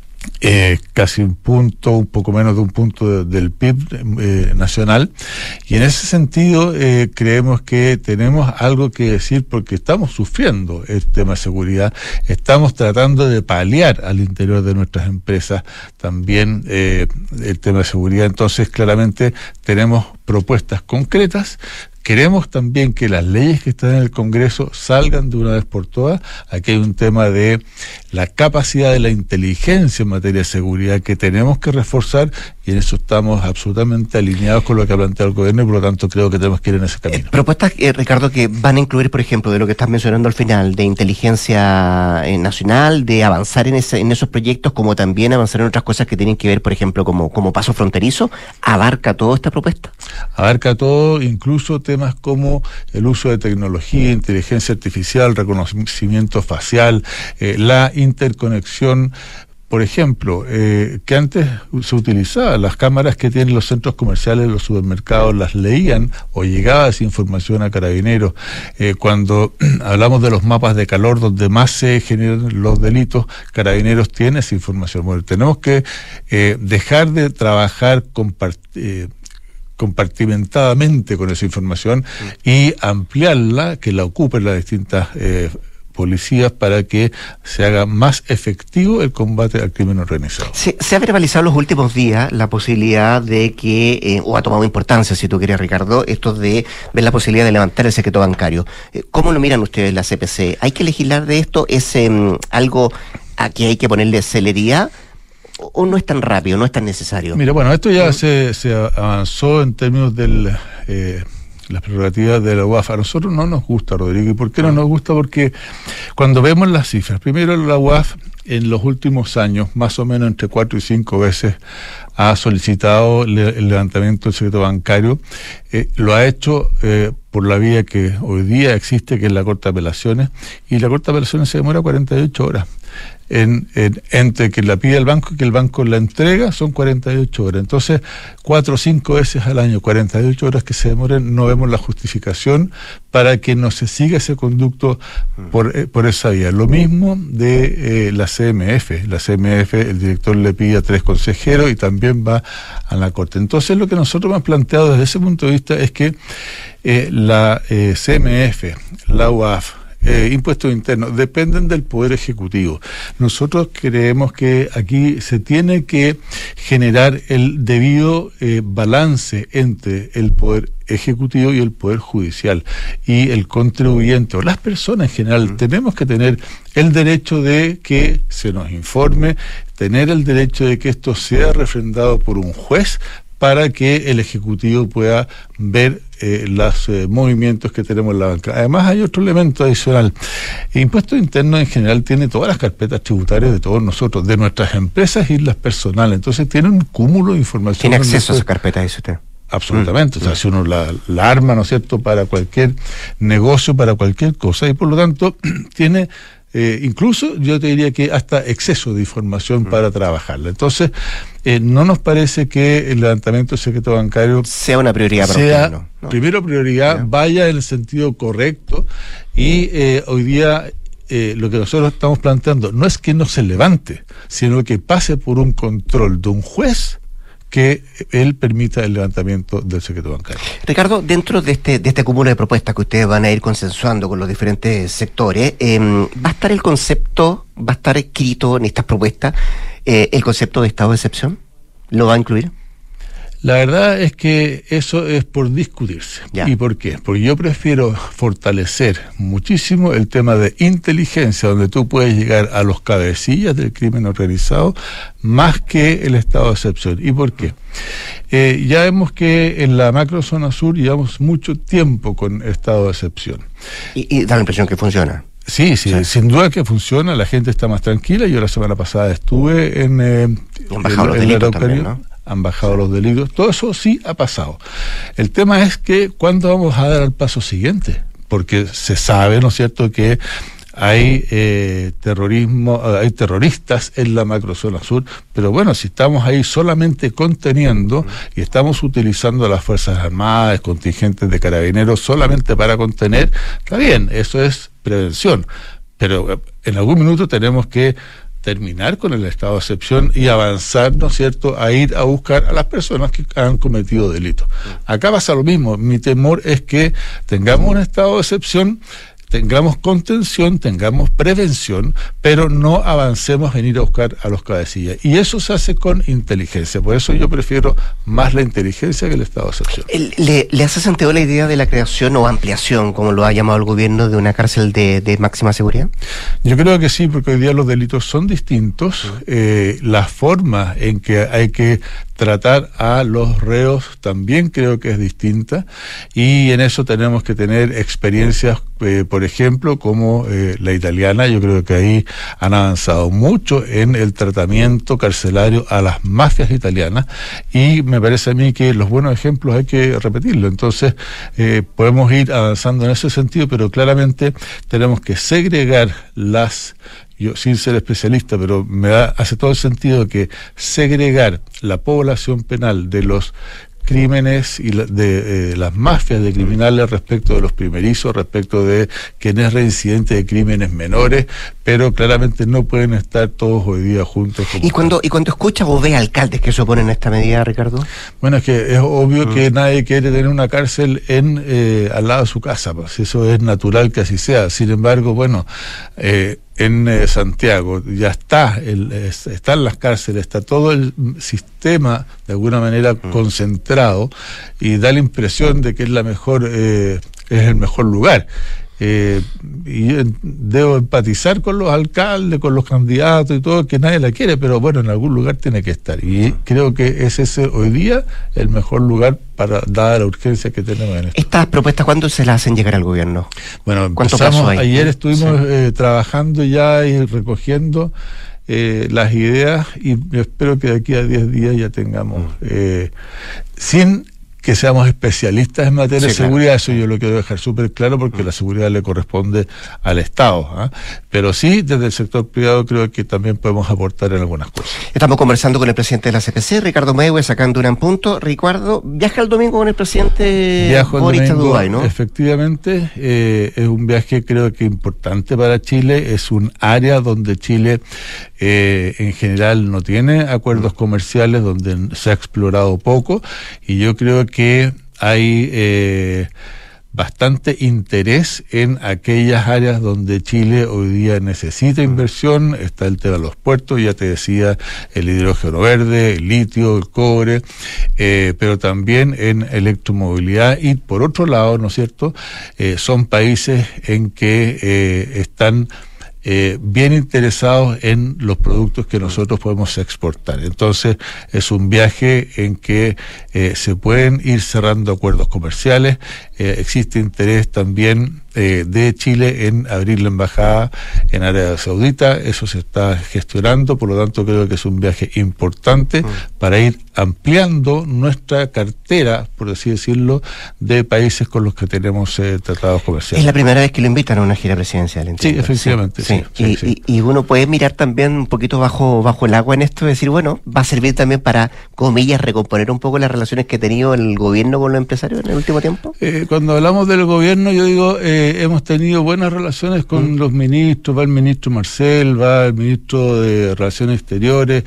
Eh, casi un punto, un poco menos de un punto de, del P I B eh, nacional, y en ese sentido eh, creemos que tenemos algo que decir, porque estamos sufriendo el tema de seguridad, estamos tratando de paliar al interior de nuestras empresas también eh, el tema de seguridad. Entonces claramente tenemos propuestas concretas. Queremos también que las leyes que están en el Congreso salgan de una vez por todas. Aquí hay un tema de la capacidad de la inteligencia en materia de seguridad que tenemos que reforzar, y en eso estamos absolutamente alineados con lo que ha planteado el gobierno, y por lo tanto creo que tenemos que ir en ese camino. Eh, propuestas, eh, Ricardo, que van a incluir, por ejemplo, de lo que estás mencionando al final, de inteligencia eh, nacional, de avanzar en, ese, en esos proyectos, como también avanzar en otras cosas que tienen que ver, por ejemplo, como, como paso fronterizo. ¿Abarca toda esta propuesta? Abarca todo, incluso temas como el uso de tecnología, inteligencia artificial, reconocimiento facial, eh, la interconexión. Por ejemplo, eh, que antes se utilizaba, las cámaras que tienen los centros comerciales, los supermercados, las leían o llegaba esa información a Carabineros. Eh, cuando hablamos de los mapas de calor donde más se generan los delitos, Carabineros tiene esa información. Bueno, tenemos que eh, dejar de trabajar compartir. Eh, compartimentadamente con esa información y ampliarla, que la ocupen las distintas eh, policías, para que se haga más efectivo el combate al crimen organizado. Se, se ha verbalizado en los últimos días la posibilidad de que, eh, o ha tomado importancia, si tú quieres, Ricardo, esto de ver la posibilidad de levantar el secreto bancario. Eh, ¿Cómo lo miran ustedes la C P C? ¿Hay que legislar de esto? ¿Es eh, algo a que hay que ponerle celeridad? ¿O no es tan rápido, no es tan necesario? Mira, bueno, esto ya se, se avanzó en términos de eh, las prerrogativas de la U A F. A nosotros no nos gusta, Rodrigo. ¿Y por qué no nos gusta? Porque cuando vemos las cifras, primero la U A F en los últimos años, más o menos entre cuatro y cinco veces, ha solicitado le, el levantamiento del secreto bancario. Eh, lo ha hecho eh, por la vía que hoy día existe, que es la Corte de Apelaciones, y la Corte de Apelaciones se demora cuarenta y ocho horas. En, en, entre que la pide el banco y que el banco la entrega son cuarenta y ocho horas. Entonces, cuatro o cinco veces al año, cuarenta y ocho horas que se demoren, no vemos la justificación para que no se siga ese conducto por, eh, por esa vía. Lo mismo de eh, la C M F. La C M F, el director le pide a tres consejeros y también va a la Corte. Entonces, lo que nosotros hemos planteado desde ese punto de vista es que eh, la eh, C M F, la U A F, Eh, impuestos internos, dependen del Poder Ejecutivo. Nosotros creemos que aquí se tiene que generar el debido eh, balance entre el Poder Ejecutivo y el Poder Judicial, y el contribuyente o las personas en general. Tenemos que tener el derecho de que se nos informe, tener el derecho de que esto sea refrendado por un juez, para que el Ejecutivo pueda ver eh, los eh, movimientos que tenemos en la banca. Además hay otro elemento adicional. El impuesto interno en general tiene todas las carpetas tributarias de todos nosotros, de nuestras empresas y las personales. Entonces tiene un cúmulo de información. ¿Tiene acceso a esa carpeta, dice usted? Absolutamente, mm. o sea, si uno la, la arma, ¿no es cierto?, para cualquier negocio, para cualquier cosa, y por lo tanto tiene eh, incluso, yo te diría que hasta exceso de información mm. para trabajarla. Entonces, eh, no nos parece que el levantamiento del secreto bancario sea una prioridad para sea, usted, ¿no? ¿no? Primero prioridad, yeah. vaya en el sentido correcto, y eh, hoy día Eh, lo que nosotros estamos planteando no es que no se levante, sino que pase por un control de un juez que él permita el levantamiento del secreto bancario. Ricardo, dentro de este de este cúmulo de propuestas que ustedes van a ir consensuando con los diferentes sectores, eh, ¿va a estar el concepto, va a estar escrito en estas propuestas, eh, el concepto de estado de excepción? ¿Lo va a incluir? La verdad es que eso es por discutirse. Ya. ¿Y por qué? Porque yo prefiero fortalecer muchísimo el tema de inteligencia, donde tú puedes llegar a los cabecillas del crimen organizado, más que el estado de excepción. ¿Y por qué? Eh, ya vemos que en la macrozona sur llevamos mucho tiempo con estado de excepción. Y, y da la impresión que funciona. Sí, sí, sí, sin duda que funciona, la gente está más tranquila. Yo la semana pasada estuve en... Eh, han bajado los delitos también, ¿no? Han bajado los delitos, todo eso sí ha pasado. El tema es que ¿cuándo vamos a dar el paso siguiente? Porque se sabe, ¿no es cierto?, que hay eh, terrorismo, hay terroristas en la macrozona sur, pero bueno, si estamos ahí solamente conteniendo y estamos utilizando las Fuerzas Armadas, contingentes de carabineros solamente para contener, está bien, eso es prevención, pero en algún minuto tenemos que terminar con el estado de excepción y avanzar, ¿no es cierto?, a ir a buscar a las personas que han cometido delitos. Acá pasa lo mismo. Mi temor es que tengamos un estado de excepción, tengamos contención, tengamos prevención, pero no avancemos en ir a buscar a los cabecillas. Y eso se hace con inteligencia. Por eso yo prefiero más la inteligencia que el estado de excepción. ¿Le, le hace sentido la idea de la creación o ampliación, como lo ha llamado el gobierno, de una cárcel de, de máxima seguridad? Yo creo que sí, porque hoy día los delitos son distintos. Uh-huh. Eh, la forma en que hay que tratar a los reos también creo que es distinta, y en eso tenemos que tener experiencias, eh, por ejemplo, como eh, la italiana. Yo creo que ahí han avanzado mucho en el tratamiento carcelario a las mafias italianas, y me parece a mí que los buenos ejemplos hay que repetirlo. Entonces eh, podemos ir avanzando en ese sentido, pero claramente tenemos que segregar las... Yo, sin ser especialista, pero me da, hace todo el sentido que segregar la población penal de los crímenes y la, de eh, las mafias de criminales respecto de los primerizos, respecto de quien es reincidente de crímenes menores, pero claramente no pueden estar todos hoy día juntos. Como ¿Y cuando y cuando escuchas o ves alcaldes que se oponen a esta medida, Ricardo? Bueno, es que es obvio mm. que nadie quiere tener una cárcel en eh, al lado de su casa, pues eso es natural que así sea. Sin embargo, bueno, eh, en eh, Santiago ya está, el, es, están las cárceles, está todo el sistema de alguna manera mm. concentrado, y da la impresión de que es la mejor, eh, es el mejor lugar. Eh, y yo debo empatizar con los alcaldes, con los candidatos y todo, que nadie la quiere, pero bueno, en algún lugar tiene que estar, y creo que es ese hoy día el mejor lugar para dar la urgencia que tenemos en esto. ¿Estas propuestas cuándo se las hacen llegar al gobierno? Bueno, empezamos, ayer estuvimos sí. eh, trabajando ya y recogiendo eh, las ideas, y espero que de aquí a diez días ya tengamos, eh, sin que seamos especialistas en materia sí, de seguridad, claro. Eso yo lo quiero dejar súper claro, porque mm. la seguridad le corresponde al Estado, ¿eh? Pero sí, desde el sector privado creo que también podemos aportar en algunas cosas. Estamos conversando con el presidente de la C P C, Ricardo Mewe, sacando una en punto. Ricardo, viaja el domingo con el presidente Viajo Boric a Dubái, ¿no? Efectivamente, eh, es un viaje creo que importante para Chile, es un área donde Chile eh, en general no tiene acuerdos comerciales, donde se ha explorado poco, y yo creo que que hay eh, bastante interés en aquellas áreas donde Chile hoy día necesita inversión. Está el tema de los puertos, ya te decía, el hidrógeno verde, el litio, el cobre, eh, pero también en electromovilidad. Y por otro lado, ¿no es cierto?, eh, son países en que eh, están eh, bien interesados en los productos que nosotros podemos exportar. Entonces, es un viaje en que eh, se pueden ir cerrando acuerdos comerciales. Eh, existe interés también eh, de Chile en abrir la embajada en Arabia Saudita. Eso se está gestionando, por lo tanto creo que es un viaje importante mm. para ir ampliando nuestra cartera, por así decirlo, de países con los que tenemos eh, tratados comerciales. Es la primera vez que lo invitan a una gira presidencial, entiendo. Sí, efectivamente. Sí, sí, sí, y, sí. Y, y uno puede mirar también un poquito bajo bajo el agua en esto, y decir, bueno, va a servir también para, comillas, recomponer un poco las relaciones que ha tenido el gobierno con los empresarios en el último tiempo. Eh, cuando hablamos del gobierno, yo digo, eh, hemos tenido buenas relaciones con mm. los ministros, va el ministro Marcel, va el ministro de Relaciones Exteriores,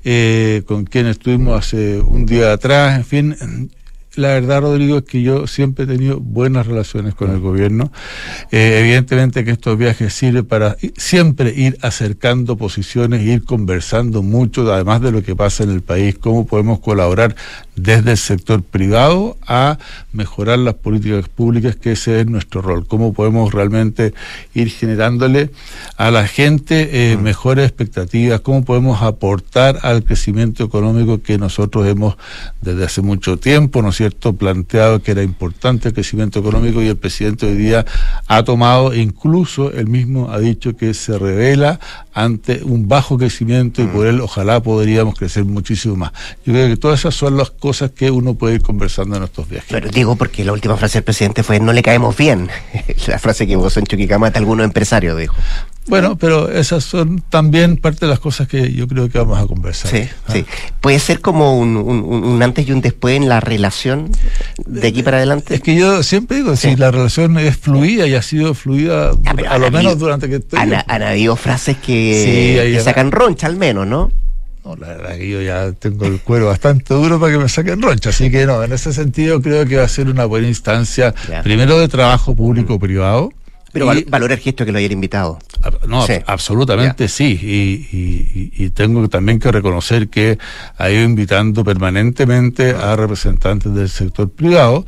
eh, con quien estuvimos hace un día atrás, en fin. La verdad, Rodrigo, es que yo siempre he tenido buenas relaciones con el gobierno. Eh, evidentemente que estos viajes sirven para siempre ir acercando posiciones, ir conversando mucho, además de lo que pasa en el país, cómo podemos colaborar desde el sector privado a mejorar las políticas públicas, que ese es nuestro rol. Cómo podemos realmente ir generándole a la gente eh, mejores expectativas, cómo podemos aportar al crecimiento económico que nosotros hemos desde hace mucho tiempo, ¿no es cierto?, planteado que era importante el crecimiento económico, y el presidente hoy día ha tomado, incluso él mismo ha dicho que se revela ante un bajo crecimiento y por él ojalá podríamos crecer muchísimo más. Yo creo que todas esas son las cosas que uno puede ir conversando en estos viajes. Pero digo porque la última frase del presidente fue no le caemos bien, la frase que vos en Chuquicamata algunos empresarios dijo. Bueno, pero esas son también parte de las cosas que yo creo que vamos a conversar. Sí, ¿ah? sí. ¿Puede ser como un, un, un antes y un después en la relación de aquí para adelante? Es que yo siempre digo, sí. si la relación es fluida y ha sido fluida, ah, a lo menos durante que estoy... Han, han habido frases que, sí, que sacan roncha al menos, ¿no? No, la verdad que yo ya tengo el cuero bastante duro para que me saquen roncha, así que no, en ese sentido creo que va a ser una buena instancia, ya. primero de trabajo público-privado. Pero y, valora el gesto que lo hayan invitado. No, sí. absolutamente yeah. sí. Y, y, y tengo también que reconocer que ha ido invitando permanentemente a representantes del sector privado.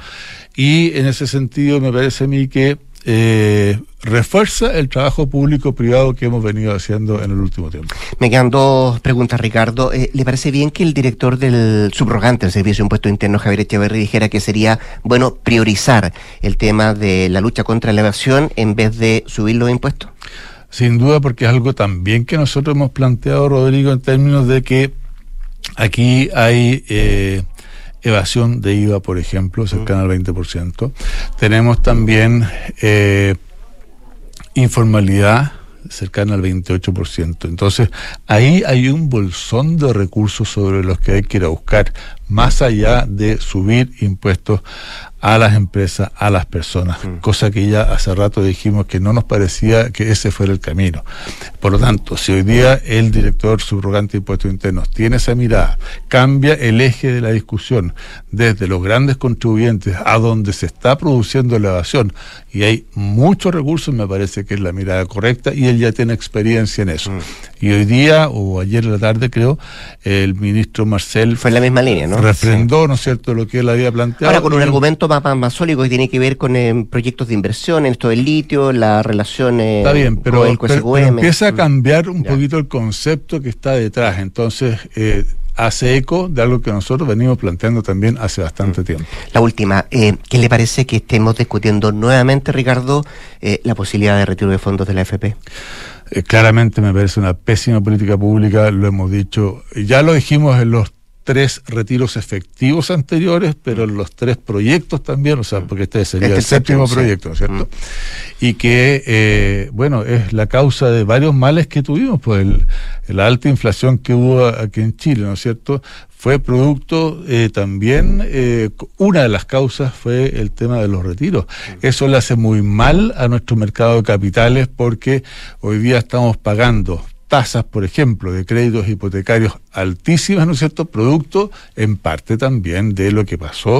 Y en ese sentido me parece a mí que eh, refuerza el trabajo público-privado que hemos venido haciendo en el último tiempo. Me quedan dos preguntas, Ricardo. Eh, ¿Le parece bien que el director del subrogante del Servicio de Impuestos Internos, Javier Echeverri, dijera que sería bueno priorizar el tema de la lucha contra la evasión en vez de subir los impuestos? Sin duda, porque es algo también que nosotros hemos planteado, Rodrigo, en términos de que aquí hay... Eh, evasión de I V A, por ejemplo, cercana al veinte por ciento. Tenemos también eh, informalidad cercana al veintiocho por ciento. Entonces, ahí hay un bolsón de recursos sobre los que hay que ir a buscar, más allá de subir impuestos a las empresas, a las personas, mm. cosa que ya hace rato dijimos que no nos parecía que ese fuera el camino. Por lo tanto, si hoy día el director subrogante de Impuestos Internos tiene esa mirada, cambia el eje de la discusión desde los grandes contribuyentes a donde se está produciendo la evasión, y hay muchos recursos, me parece que es la mirada correcta, y él ya tiene experiencia en eso. Mm. Y hoy día, o ayer en la tarde creo, el ministro Marcel... Fue en la misma línea, ¿no? Refrendó, sí. ¿no es cierto?, lo que él había planteado. Ahora con un argumento más, más, más sólido que tiene que ver con eh, proyectos de inversión, en esto del litio, la relación eh, Está bien, pero, el pero, pero empieza a cambiar un ya. poquito el concepto que está detrás. Entonces, eh, hace eco de algo que nosotros venimos planteando también hace bastante mm. tiempo. La última, eh, ¿qué le parece que estemos discutiendo nuevamente, Ricardo, eh, la posibilidad de retiro de fondos de la A F P? Eh, claramente me parece una pésima política pública, lo hemos dicho, ya lo dijimos en los tres retiros efectivos anteriores, pero los tres proyectos también, o sea, porque este sería este el séptimo sí. proyecto, ¿no es cierto? Mm. Y que, eh, bueno, es la causa de varios males que tuvimos, pues el, la alta inflación que hubo aquí en Chile, ¿no es cierto?, fue producto eh, también, eh, una de las causas fue el tema de los retiros. Mm. Eso le hace muy mal a nuestro mercado de capitales, porque hoy día estamos pagando tasas, por ejemplo, de créditos hipotecarios altísimas, ¿no es cierto?, producto en parte también de lo que pasó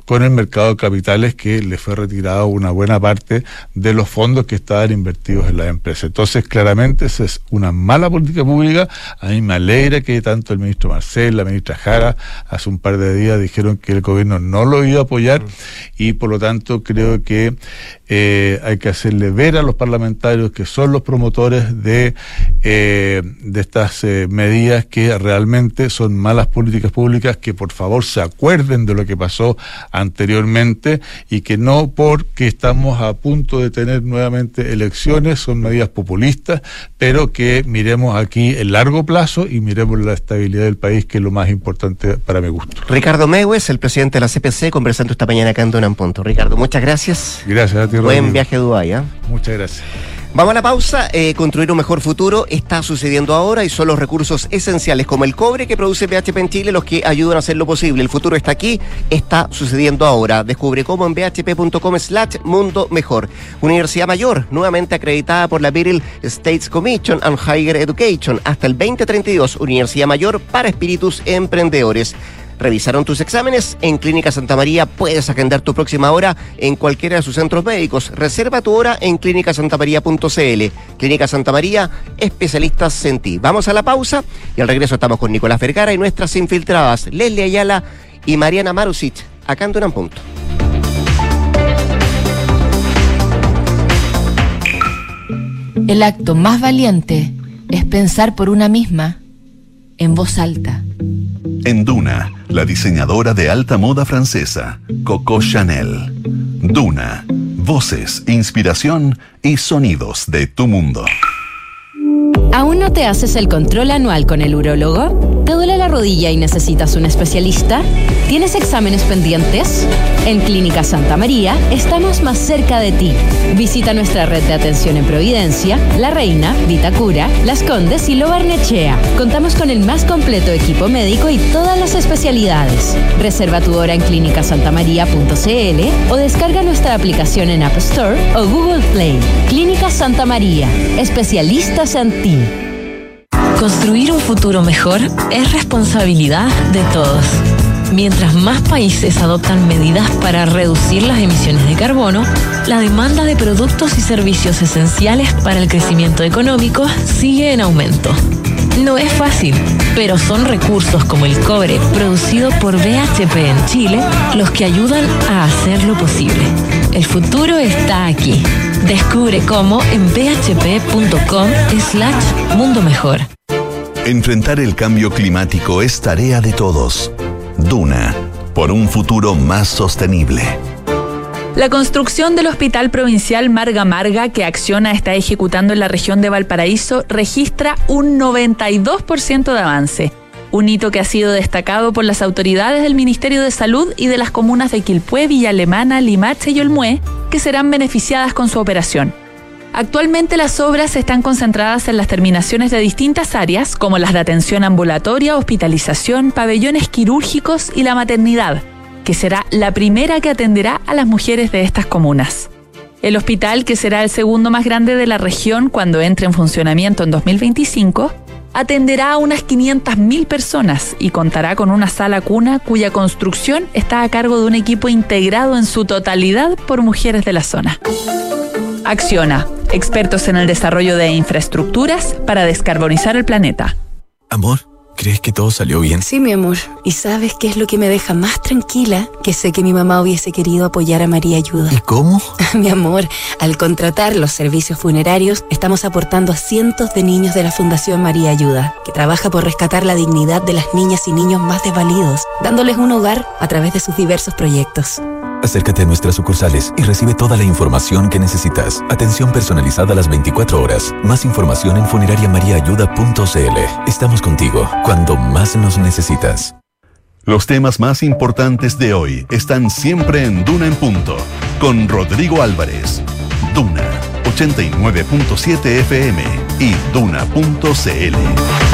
con el mercado de capitales, que le fue retirado una buena parte de los fondos que estaban invertidos en las empresas. Entonces, claramente, esa es una mala política pública. A mí me alegra que tanto el ministro Marcel, la ministra Jara, hace un par de días dijeron que el gobierno no lo iba a apoyar, y por lo tanto creo que eh, hay que hacerle ver a los parlamentarios, que son los promotores de, eh, de estas eh, medidas, que realmente son malas políticas públicas, que por favor se acuerden de lo que pasó anteriormente, y que no porque estamos a punto de tener nuevamente elecciones son medidas populistas, pero que miremos aquí el largo plazo y miremos la estabilidad del país, que es lo más importante para mi gusto. Ricardo Meiwes, el presidente de la C P C, conversando esta mañana acá en Duna en Punto. Ricardo, muchas gracias. Gracias a ti, Rodrigo. Buen viaje a Dubái, ¿eh? Muchas gracias. Vamos a la pausa. Eh, construir un mejor futuro está sucediendo ahora, y son los recursos esenciales como el cobre que produce B H P en Chile los que ayudan a hacerlo posible. El futuro está aquí, está sucediendo ahora. Descubre cómo en b h p punto com slash mundo mejor. Universidad Mayor, nuevamente acreditada por la Beryl States Commission on Higher Education. Hasta el veinte treinta y dos, Universidad Mayor para espíritus emprendedores. ¿Revisaron tus exámenes? En Clínica Santa María puedes agendar tu próxima hora en cualquiera de sus centros médicos. Reserva tu hora en clínica santa maría punto c l. Clínica Santa María, especialistas en ti. Vamos a la pausa y al regreso estamos con Nicolás Vergara y nuestras infiltradas Leslie Ayala y Mariana Marusic, acá en Duna en Punto. El acto más valiente es pensar por una misma en voz alta. En Duna, la diseñadora de alta moda francesa, Coco Chanel. Duna, voces, inspiración y sonidos de tu mundo. ¿Aún no te haces el control anual con el urólogo? ¿Te duele la rodilla y necesitas un especialista? ¿Tienes exámenes pendientes? En Clínica Santa María estamos más cerca de ti. Visita nuestra red de atención en Providencia, La Reina, Vitacura, Las Condes y Lo Barnechea. Contamos con el más completo equipo médico y todas las especialidades. Reserva tu hora en clínica santa maría punto c l o descarga nuestra aplicación en App Store o Google Play. Clínica Santa María, especialistas en ti. Construir un futuro mejor es responsabilidad de todos. Mientras más países adoptan medidas para reducir las emisiones de carbono, la demanda de productos y servicios esenciales para el crecimiento económico sigue en aumento. No es fácil, pero son recursos como el cobre producido por B H P en Chile los que ayudan a hacerlo posible. El futuro está aquí. Descubre cómo en b h p punto com slash mundo mejor. Enfrentar el cambio climático es tarea de todos. Duna, por un futuro más sostenible. La construcción del Hospital Provincial Marga Marga, que Acciona está ejecutando en la región de Valparaíso, registra un noventa y dos por ciento de avance. Un hito que ha sido destacado por las autoridades del Ministerio de Salud y de las comunas de Quilpué, Villa Alemana, Limache y Olmué, que serán beneficiadas con su operación. Actualmente las obras están concentradas en las terminaciones de distintas áreas, como las de atención ambulatoria, hospitalización, pabellones quirúrgicos y la maternidad, que será la primera que atenderá a las mujeres de estas comunas. El hospital, que será el segundo más grande de la región cuando entre en funcionamiento en dos mil veinticinco, atenderá a unas quinientas mil personas y contará con una sala cuna cuya construcción está a cargo de un equipo integrado en su totalidad por mujeres de la zona. Acciona, expertos en el desarrollo de infraestructuras para descarbonizar el planeta. Amor, ¿crees que todo salió bien? Sí, mi amor. ¿Y sabes qué es lo que me deja más tranquila? Que sé que mi mamá hubiese querido apoyar a María Ayuda. ¿Y cómo? Mi amor, al contratar los servicios funerarios, estamos aportando a cientos de niños de la Fundación María Ayuda, que trabaja por rescatar la dignidad de las niñas y niños más desvalidos, dándoles un hogar a través de sus diversos proyectos. Acércate a nuestras sucursales y recibe toda la información que necesitas. Atención personalizada a las veinticuatro horas. Más información en funeraria maría ayuda punto c l. Estamos contigo cuando más nos necesitas. Los temas más importantes de hoy están siempre en Duna en Punto, con Rodrigo Álvarez. Duna ochenta y nueve punto siete F M y duna punto c l.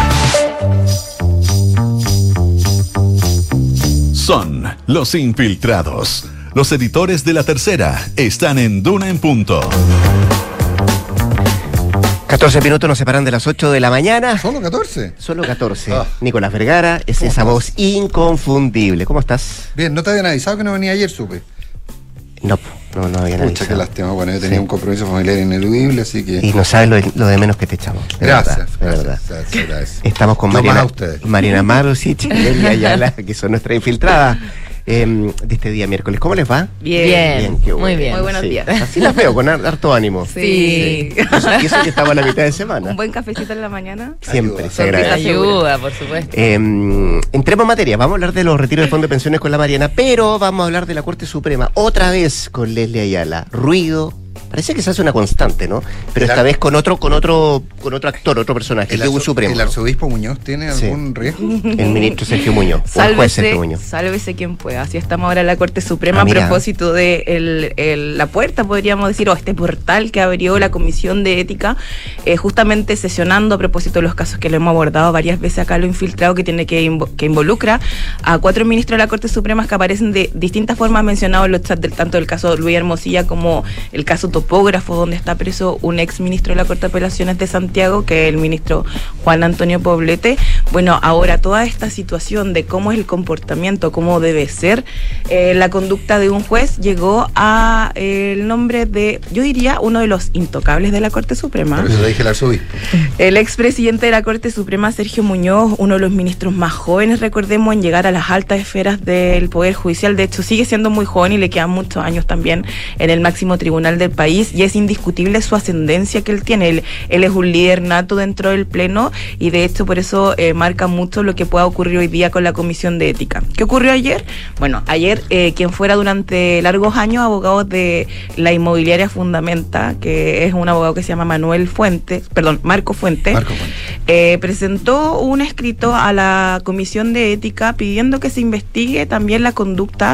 Son los infiltrados. Los editores de La Tercera están en Duna en Punto. catorce minutos nos separan de las ocho de la mañana. ¿Solo catorce? Solo catorce. Ah. Nicolás Vergara es esa estás? voz inconfundible. ¿Cómo estás? Bien, ¿no te habían avisado que no venía ayer, supe? No, no, no habían avisado. Mucha que lástima. Bueno, yo tenía sí. un compromiso familiar ineludible, así que... Y no sabes lo de, lo de menos que te echamos. Gracias, verdad, gracias, verdad. gracias, gracias. Estamos con yo Mariana, ustedes. Mariana Marusic y Elia Ayala, que son nuestras infiltradas. Eh, de este día miércoles. ¿Cómo les va? Bien, bien qué bueno. Muy bien. Muy buenos sí. días. Así las veo, con harto ánimo. Sí. sí. Y eso, y eso que estaba a la mitad de semana. Un buen cafecito en la mañana. Siempre, ayuda. se agradece. Ayuda, por supuesto. Eh, entremos en materia. Vamos a hablar de los retiros de fondos de pensiones con la Mariana, pero vamos a hablar de la Corte Suprema. Otra vez con Leslie Ayala. Ruido. Parece que se hace una constante, ¿no? Pero esta vez con otro, con otro, con otro actor, otro personaje, el, el Supremo. ¿El arzobispo Muñoz tiene algún sí. riesgo? El ministro Sergio Muñoz. Sálvese, o el juez Sergio Muñoz. Sálvese quien pueda. Así estamos ahora en la Corte Suprema ah, a propósito de el, el, la puerta, podríamos decir, o este portal que abrió la Comisión de Ética, eh, justamente sesionando a propósito de los casos que lo hemos abordado varias veces acá, lo infiltrado que tiene que, invo que involucra a cuatro ministros de la Corte Suprema que aparecen de distintas formas mencionados en los chats, del, tanto del caso Luis Hermosilla como el caso Topógrafo, donde está preso un ex ministro de la Corte de Apelaciones de Santiago, que es el ministro Juan Antonio Poblete. Bueno, ahora toda esta situación de cómo es el comportamiento, cómo debe ser eh, la conducta de un juez, llegó a eh, el nombre de, yo diría, uno de los intocables de la Corte Suprema. Por eso le dije el arzobispo. El expresidente de la Corte Suprema, Sergio Muñoz, uno de los ministros más jóvenes, recordemos, en llegar a las altas esferas del Poder Judicial. De hecho, sigue siendo muy joven y le quedan muchos años también en el máximo tribunal del país, y es indiscutible su ascendencia que él tiene. Él, él es un líder nato dentro del Pleno, y de hecho por eso eh, marca mucho lo que pueda ocurrir hoy día con la Comisión de Ética. ¿Qué ocurrió ayer? Bueno, ayer eh, quien fuera durante largos años abogado de la inmobiliaria Fundamenta, que es un abogado que se llama Manuel Fuentes, perdón, Marco Fuentes, Marco Fuentes. Eh, presentó un escrito a la Comisión de Ética pidiendo que se investigue también la conducta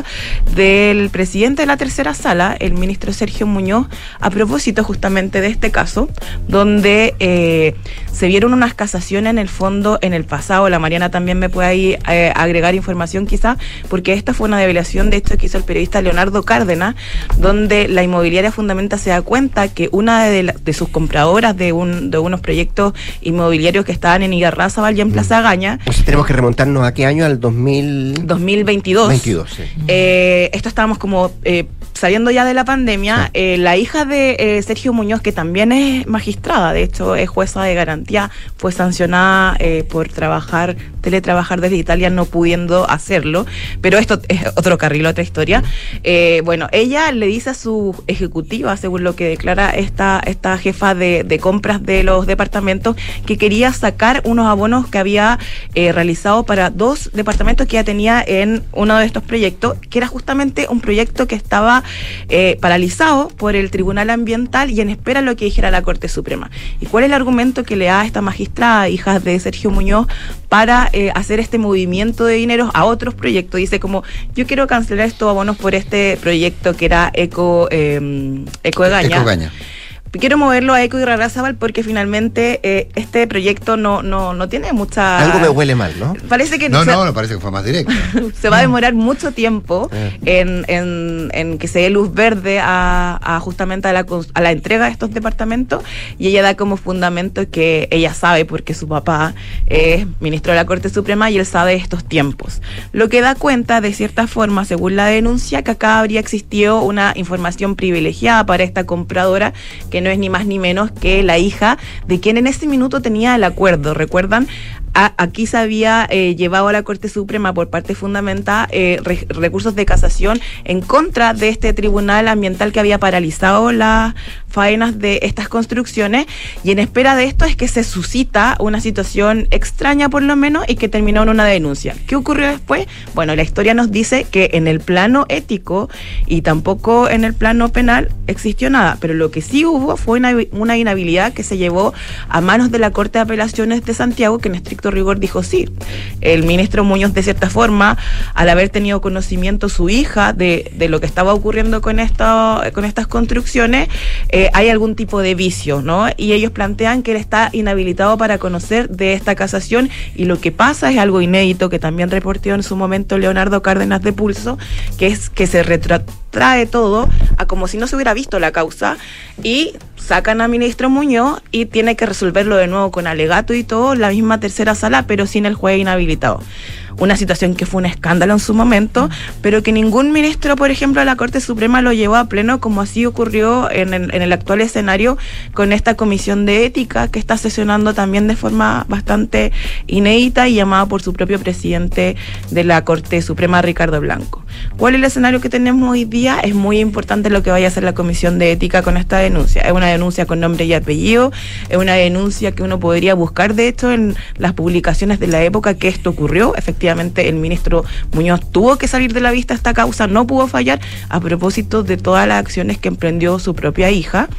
del presidente de la tercera sala, el ministro Sergio Muñoz, a propósito justamente de este caso, donde eh, se vieron unas casaciones en el fondo en el pasado. La Mariana también me puede ahí eh, agregar información quizá, porque esta fue una revelación de hecho que hizo el periodista Leonardo Cárdenas, donde la inmobiliaria Fundamenta se da cuenta que una de, la, de sus compradoras de, un, de unos proyectos inmobiliarios que estaban en Igarrázaval y en Plaza Gaña. Pues tenemos que remontarnos a qué año, al dos mil... dos mil veintidós. veintidós, sí. Eh, esto estábamos como eh, saliendo ya de la pandemia. Sí. Eh, la hija de eh, Sergio Muñoz, que también es magistrada, de hecho es jueza de garantía, fue sancionada eh, por trabajar, teletrabajar desde Italia, no pudiendo hacerlo, pero esto es otro carril, otra historia. Eh, bueno, ella le dice a su ejecutiva, según lo que declara esta, esta jefa de, de compras de los departamentos, que quería sacar unos abonos que había eh, realizado para dos departamentos que ya tenía en uno de estos proyectos, que era justamente un proyecto que estaba eh, paralizado por el Tribunal Ambiental y en espera lo que dijera la Corte Suprema. ¿Y cuál es el argumento que le da a esta magistrada, hija de Sergio Muñoz, para eh, hacer este movimiento de dinero a otros proyectos? Dice como, yo quiero cancelar estos abonos por este proyecto que era Eco, eh, Eco de Gaña. Eco Gaña. Quiero moverlo a Eco Igarrázaval porque finalmente eh, este proyecto no, no, no tiene mucha... Algo me huele mal, ¿no? Parece que no, se... no, no, parece que fue más directo. Se va a demorar mucho tiempo en, en, en que se dé luz verde a, a justamente a la, a la entrega de estos departamentos, y ella da como fundamento que ella sabe porque su papá es ministro de la Corte Suprema y él sabe estos tiempos. Lo que da cuenta de cierta forma, según la denuncia, que acá habría existido una información privilegiada para esta compradora, que no es ni más ni menos que la hija de quien en ese minuto tenía el acuerdo. ¿Recuerdan? A, aquí se había eh, llevado a la Corte Suprema por parte fundamental eh, re, recursos de casación en contra de este tribunal ambiental que había paralizado las faenas de estas construcciones, y en espera de esto es que se suscita una situación extraña por lo menos y que terminó en una denuncia. ¿Qué ocurrió después? Bueno, la historia nos dice que en el plano ético y tampoco en el plano penal existió nada, pero lo que sí hubo fue una, una inhabilidad que se llevó a manos de la Corte de Apelaciones de Santiago, que en estricto rigor dijo sí. El ministro Muñoz, de cierta forma, al haber tenido conocimiento su hija de, de lo que estaba ocurriendo con, esto, con estas construcciones, eh, hay algún tipo de vicio, ¿no? Y ellos plantean que él está inhabilitado para conocer de esta casación, y lo que pasa es algo inédito que también reportó en su momento Leonardo Cárdenas de Pulso, que es que se retrata abstrae todo a como si no se hubiera visto la causa y sacan a ministro Muñoz y tiene que resolverlo de nuevo con alegato y todo, la misma tercera sala, pero sin el juez inhabilitado. Una situación que fue un escándalo en su momento, pero que ningún ministro, por ejemplo, de la Corte Suprema lo llevó a pleno, como así ocurrió en el, en el actual escenario con esta comisión de ética que está sesionando también de forma bastante inédita y llamada por su propio presidente de la Corte Suprema, Ricardo Blanco. ¿Cuál es el escenario que tenemos hoy día? Es muy importante lo que vaya a hacer la comisión de ética con esta denuncia. Es una denuncia con nombre y apellido, es una denuncia que uno podría buscar, de hecho, en las publicaciones de la época que esto ocurrió. Efectivamente, el ministro Muñoz tuvo que salir de la vista esta causa, no pudo fallar a propósito de todas las acciones que emprendió su propia hija.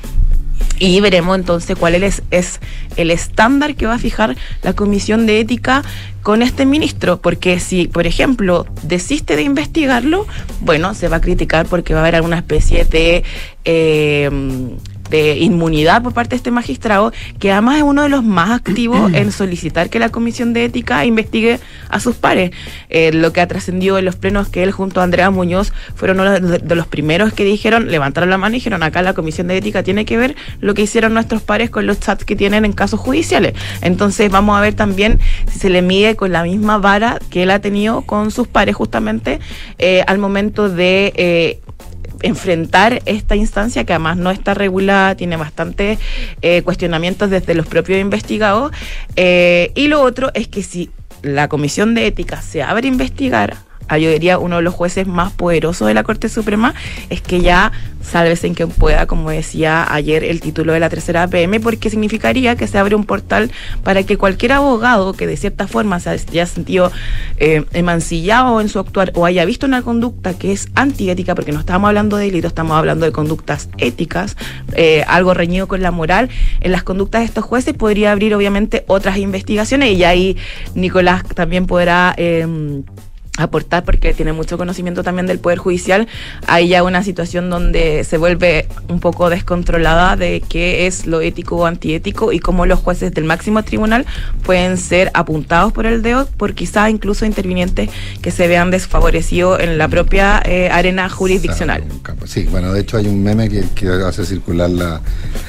Y veremos entonces cuál es, es el estándar que va a fijar la comisión de ética con este ministro, porque si, por ejemplo, desiste de investigarlo, bueno, se va a criticar porque va a haber alguna especie de... Eh, de inmunidad por parte de este magistrado, que además es uno de los más activos en solicitar que la comisión de ética investigue a sus pares. Eh, lo que ha trascendido en los plenos, que él junto a Andrea Muñoz fueron uno de, de los primeros que dijeron, levantaron la mano y dijeron, acá la comisión de ética tiene que ver lo que hicieron nuestros pares con los chats que tienen en casos judiciales. Entonces vamos a ver también si se le mide con la misma vara que él ha tenido con sus pares justamente eh, al momento de... Eh, enfrentar esta instancia que además no está regulada, tiene bastantes eh, cuestionamientos desde los propios investigados, eh, y lo otro es que si la comisión de ética se abre a investigar, yo diría uno de los jueces más poderosos de la Corte Suprema, es que ya sálvese en quien pueda, como decía ayer el título de la tercera A P M, porque significaría que se abre un portal para que cualquier abogado que de cierta forma se haya sentido eh, emancillado en su actuar o haya visto una conducta que es antiética, porque no estamos hablando de delitos, estamos hablando de conductas éticas, eh, algo reñido con la moral, en las conductas de estos jueces podría abrir obviamente otras investigaciones, y ahí Nicolás también podrá... Eh, aportar, porque tiene mucho conocimiento también del Poder Judicial. Hay ya una situación donde se vuelve un poco descontrolada de qué es lo ético o antiético y cómo los jueces del máximo tribunal pueden ser apuntados por el dedo por quizás incluso intervinientes que se vean desfavorecidos en la propia eh, arena jurisdiccional. Sí, bueno, de hecho hay un meme que, que hace circular la,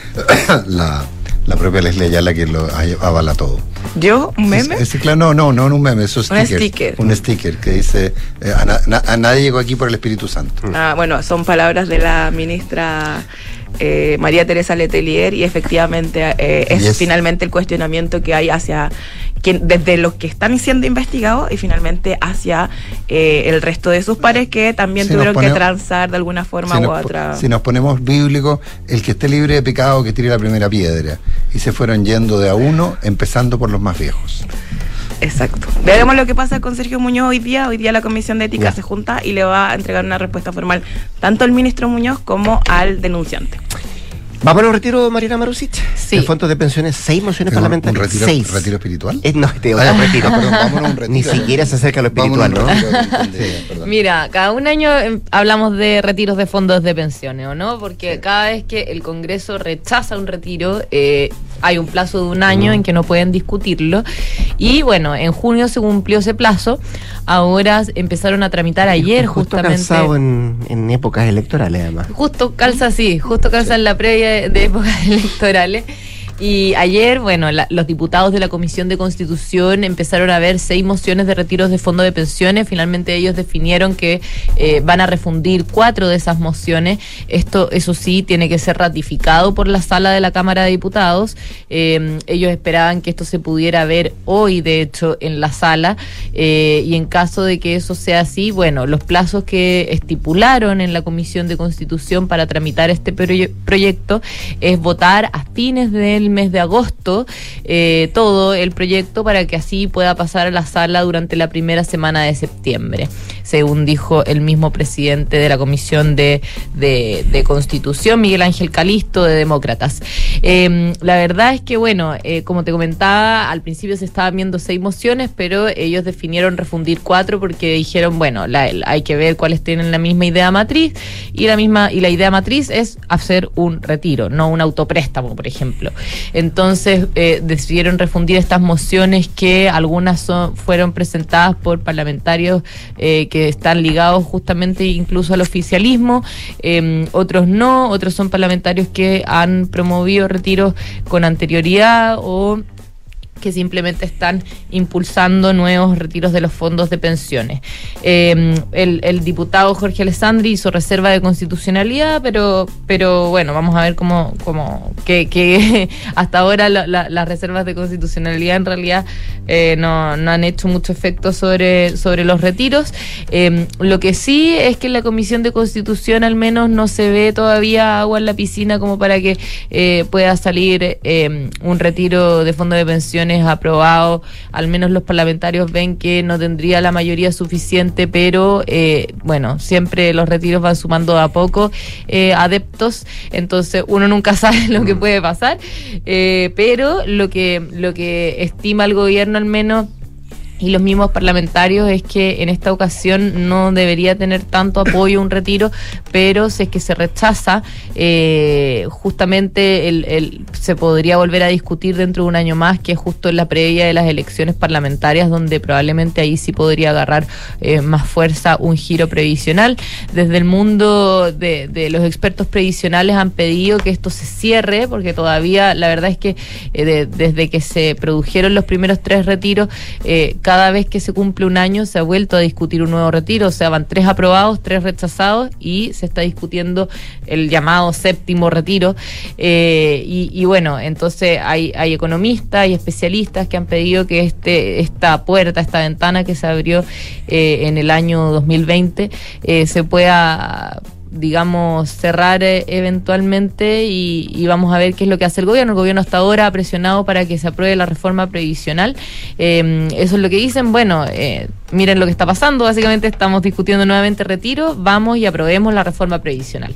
la, la propia Leslie Ayala, que lo avala todo. ¿Yo? ¿Un meme? Es, es, claro, no, no, no un meme, es un sticker. Un sticker. Un sticker que dice, eh, a, na, a nadie llegó aquí por el Espíritu Santo. Ah, bueno, son palabras de la ministra eh, María Teresa Letelier, y efectivamente eh, es, es finalmente el cuestionamiento que hay hacia quien, desde los que están siendo investigados y finalmente hacia eh, el resto de sus pares que también si tuvieron ponemos, que transar de alguna forma si u nos, otra. Si nos ponemos bíblicos, el que esté libre de pecado que tire la primera piedra, y se fueron yendo de a uno, empezando por los más viejos. Exacto. Veremos lo que pasa con Sergio Muñoz hoy día. Hoy día la Comisión de Ética yeah. se junta y le va a entregar una respuesta formal tanto al ministro Muñoz como al denunciante. ¿Vamos a los retiros, Mariana Marusic? Sí. El fondo de pensiones, seis mociones parlamentarias. ¿Un retiro, seis. retiro espiritual? Eh, no, este otro retiro. Perdón, vámonos a un retiro. Ni siquiera se acerca a lo espiritual, ¿no? Sí. Mira, cada un año eh, hablamos de retiros de fondos de pensiones, ¿o no? Porque sí. cada vez que el Congreso rechaza un retiro, eh, hay un plazo de un año mm. en que no pueden discutirlo. Y bueno, en junio se cumplió ese plazo. Ahora empezaron a tramitar ayer justo justamente. Justo calzado en, en épocas electorales, además. Justo calza, sí, justo calza sí. en la previa de épocas electorales. Y ayer, bueno, la, los diputados de la Comisión de Constitución empezaron a ver seis mociones de retiros de fondo de pensiones. Finalmente ellos definieron que eh, van a refundir cuatro de esas mociones. Esto, eso sí, tiene que ser ratificado por la sala de la Cámara de Diputados. Eh, ellos esperaban que esto se pudiera ver hoy, de hecho, en la sala. Eh, y en caso de que eso sea así, bueno, los plazos que estipularon en la Comisión de Constitución para tramitar este proye- proyecto es votar a fines del mes de agosto eh, todo el proyecto para que así pueda pasar a la sala durante la primera semana de septiembre, según dijo el mismo presidente de la Comisión de, de, de Constitución, Miguel Ángel Calisto, de Demócratas. Eh, la verdad es que, bueno, eh, como te comentaba, al principio se estaban viendo seis mociones, pero ellos definieron refundir cuatro porque dijeron, bueno, la, hay que ver cuáles tienen la misma idea matriz, y la misma y la idea matriz es hacer un retiro, no un autopréstamo, por ejemplo. Entonces eh, decidieron refundir estas mociones, que algunas son, fueron presentadas por parlamentarios eh, que que están ligados justamente incluso al oficialismo, eh, otros no, otros son parlamentarios que han promovido retiros con anterioridad o que simplemente están impulsando nuevos retiros de los fondos de pensiones. Eh, el, el diputado Jorge Alessandri hizo reserva de constitucionalidad, pero pero bueno, vamos a ver cómo, cómo que, que hasta ahora la, la, las reservas de constitucionalidad en realidad eh, no, no han hecho mucho efecto sobre, sobre los retiros. Eh, lo que sí es que en la Comisión de Constitución al menos no se ve todavía agua en la piscina como para que eh, pueda salir eh, un retiro de fondo de pensiones aprobado. Al menos los parlamentarios ven que no tendría la mayoría suficiente, pero eh, bueno, siempre los retiros van sumando a poco eh, adeptos, entonces uno nunca sabe lo que puede pasar, eh, pero lo que, lo que estima el gobierno al menos y los mismos parlamentarios es que en esta ocasión no debería tener tanto apoyo un retiro, pero si es que se rechaza, eh, justamente el, el, se podría volver a discutir dentro de un año más, que es justo en la previa de las elecciones parlamentarias, donde probablemente ahí sí podría agarrar eh, más fuerza un giro previsional. Desde el mundo de, de los expertos previsionales han pedido que esto se cierre, porque todavía la verdad es que eh, de, desde que se produjeron los primeros tres retiros, eh, cada vez que se cumple un año se ha vuelto a discutir un nuevo retiro, o sea, van tres aprobados, tres rechazados y se está discutiendo el llamado séptimo retiro. Eh, y, y bueno, entonces hay, hay economistas y especialistas que han pedido que este esta puerta, esta ventana que se abrió eh, en el año dos mil veinte eh, se pueda, digamos, cerrar eh, eventualmente y, y vamos a ver qué es lo que hace el gobierno. El gobierno hasta ahora ha presionado para que se apruebe la reforma previsional. Eh, eso es lo que dicen. Bueno, eh, miren lo que está pasando. Básicamente estamos discutiendo nuevamente retiro, vamos y aprobemos la reforma previsional.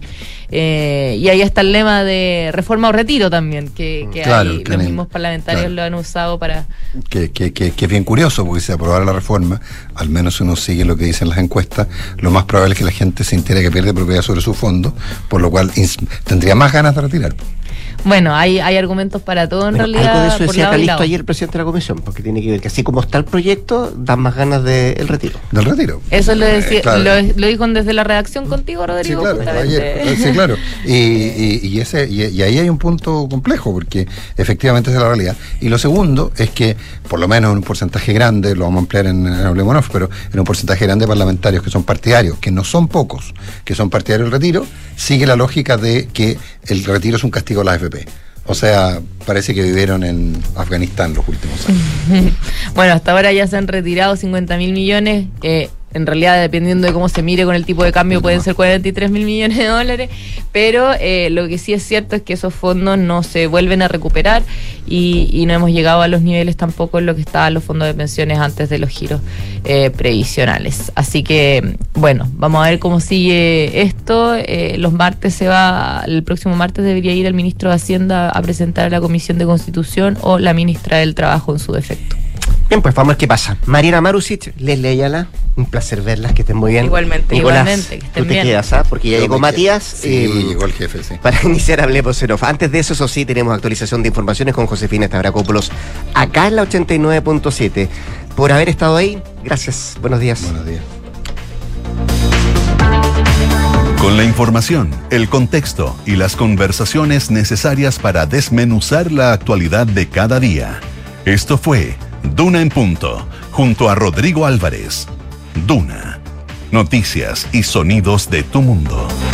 Eh, y ahí está el lema de reforma o retiro también, que, que claro, hay, que los en, mismos parlamentarios claro. lo han usado para... Que, que, que, que es bien curioso, porque si se aprobara la reforma, al menos uno sigue lo que dicen las encuestas, lo más probable es que la gente se entere que pierde propiedad sobre su fondo, por lo cual ins- tendría más ganas de retirar. Bueno, hay, hay argumentos para todo en bueno, realidad. Algo de eso por decía lado y Calisto lado. ayer, el presidente de la comisión, porque tiene que ver que así como está el proyecto, dan más ganas del retiro. Del retiro. Eso lo, decía, Eh, claro. lo, lo dijo desde la redacción contigo, Rodrigo. Sí, claro, ayer, sí, claro. Y, y, y, ese, y, y ahí hay un punto complejo, porque efectivamente esa es la realidad. Y lo segundo es que, por lo menos en un porcentaje grande, lo vamos a ampliar en, en Hablemonof, pero en un porcentaje grande de parlamentarios que son partidarios, que no son pocos, que son partidarios del retiro, sigue la lógica de que el retiro es un castigo a la A F P. O sea, parece que vivieron en Afganistán los últimos años. Bueno, hasta ahora ya se han retirado cincuenta mil millones. Eh, en realidad, dependiendo de cómo se mire con el tipo de cambio, pueden ser cuarenta y tres mil millones de dólares. Pero eh, lo que sí es cierto es que esos fondos no se vuelven a recuperar y, y no hemos llegado a los niveles tampoco en lo que estaban los fondos de pensiones antes de los giros eh, previsionales. Así que, bueno, vamos a ver cómo sigue esto. Eh, los martes se va, el próximo martes debería ir el ministro de Hacienda a presentar a la Comisión de Constitución o la ministra del Trabajo en su defecto. Bien, pues vamos a ver qué pasa. Mariana Marusic, Leslie Ayala, un placer verlas, que estén muy bien. Igualmente, Nicolás, igualmente, que estén tú te bien. quedas, ¿ah? Porque ya Yo llegó me Matías. quedo. Sí, eh, llegó el jefe, sí. Para iniciar Hablemos en Off. Antes de eso, eso sí, tenemos actualización de informaciones con Josefina Stavrakopoulos, acá en la ochenta y nueve punto siete. Por haber estado ahí, gracias. Buenos días. Buenos días. Con la información, el contexto y las conversaciones necesarias para desmenuzar la actualidad de cada día. Esto fue Duna en Punto, junto a Rodrigo Álvarez. Duna. Noticias y sonidos de tu mundo.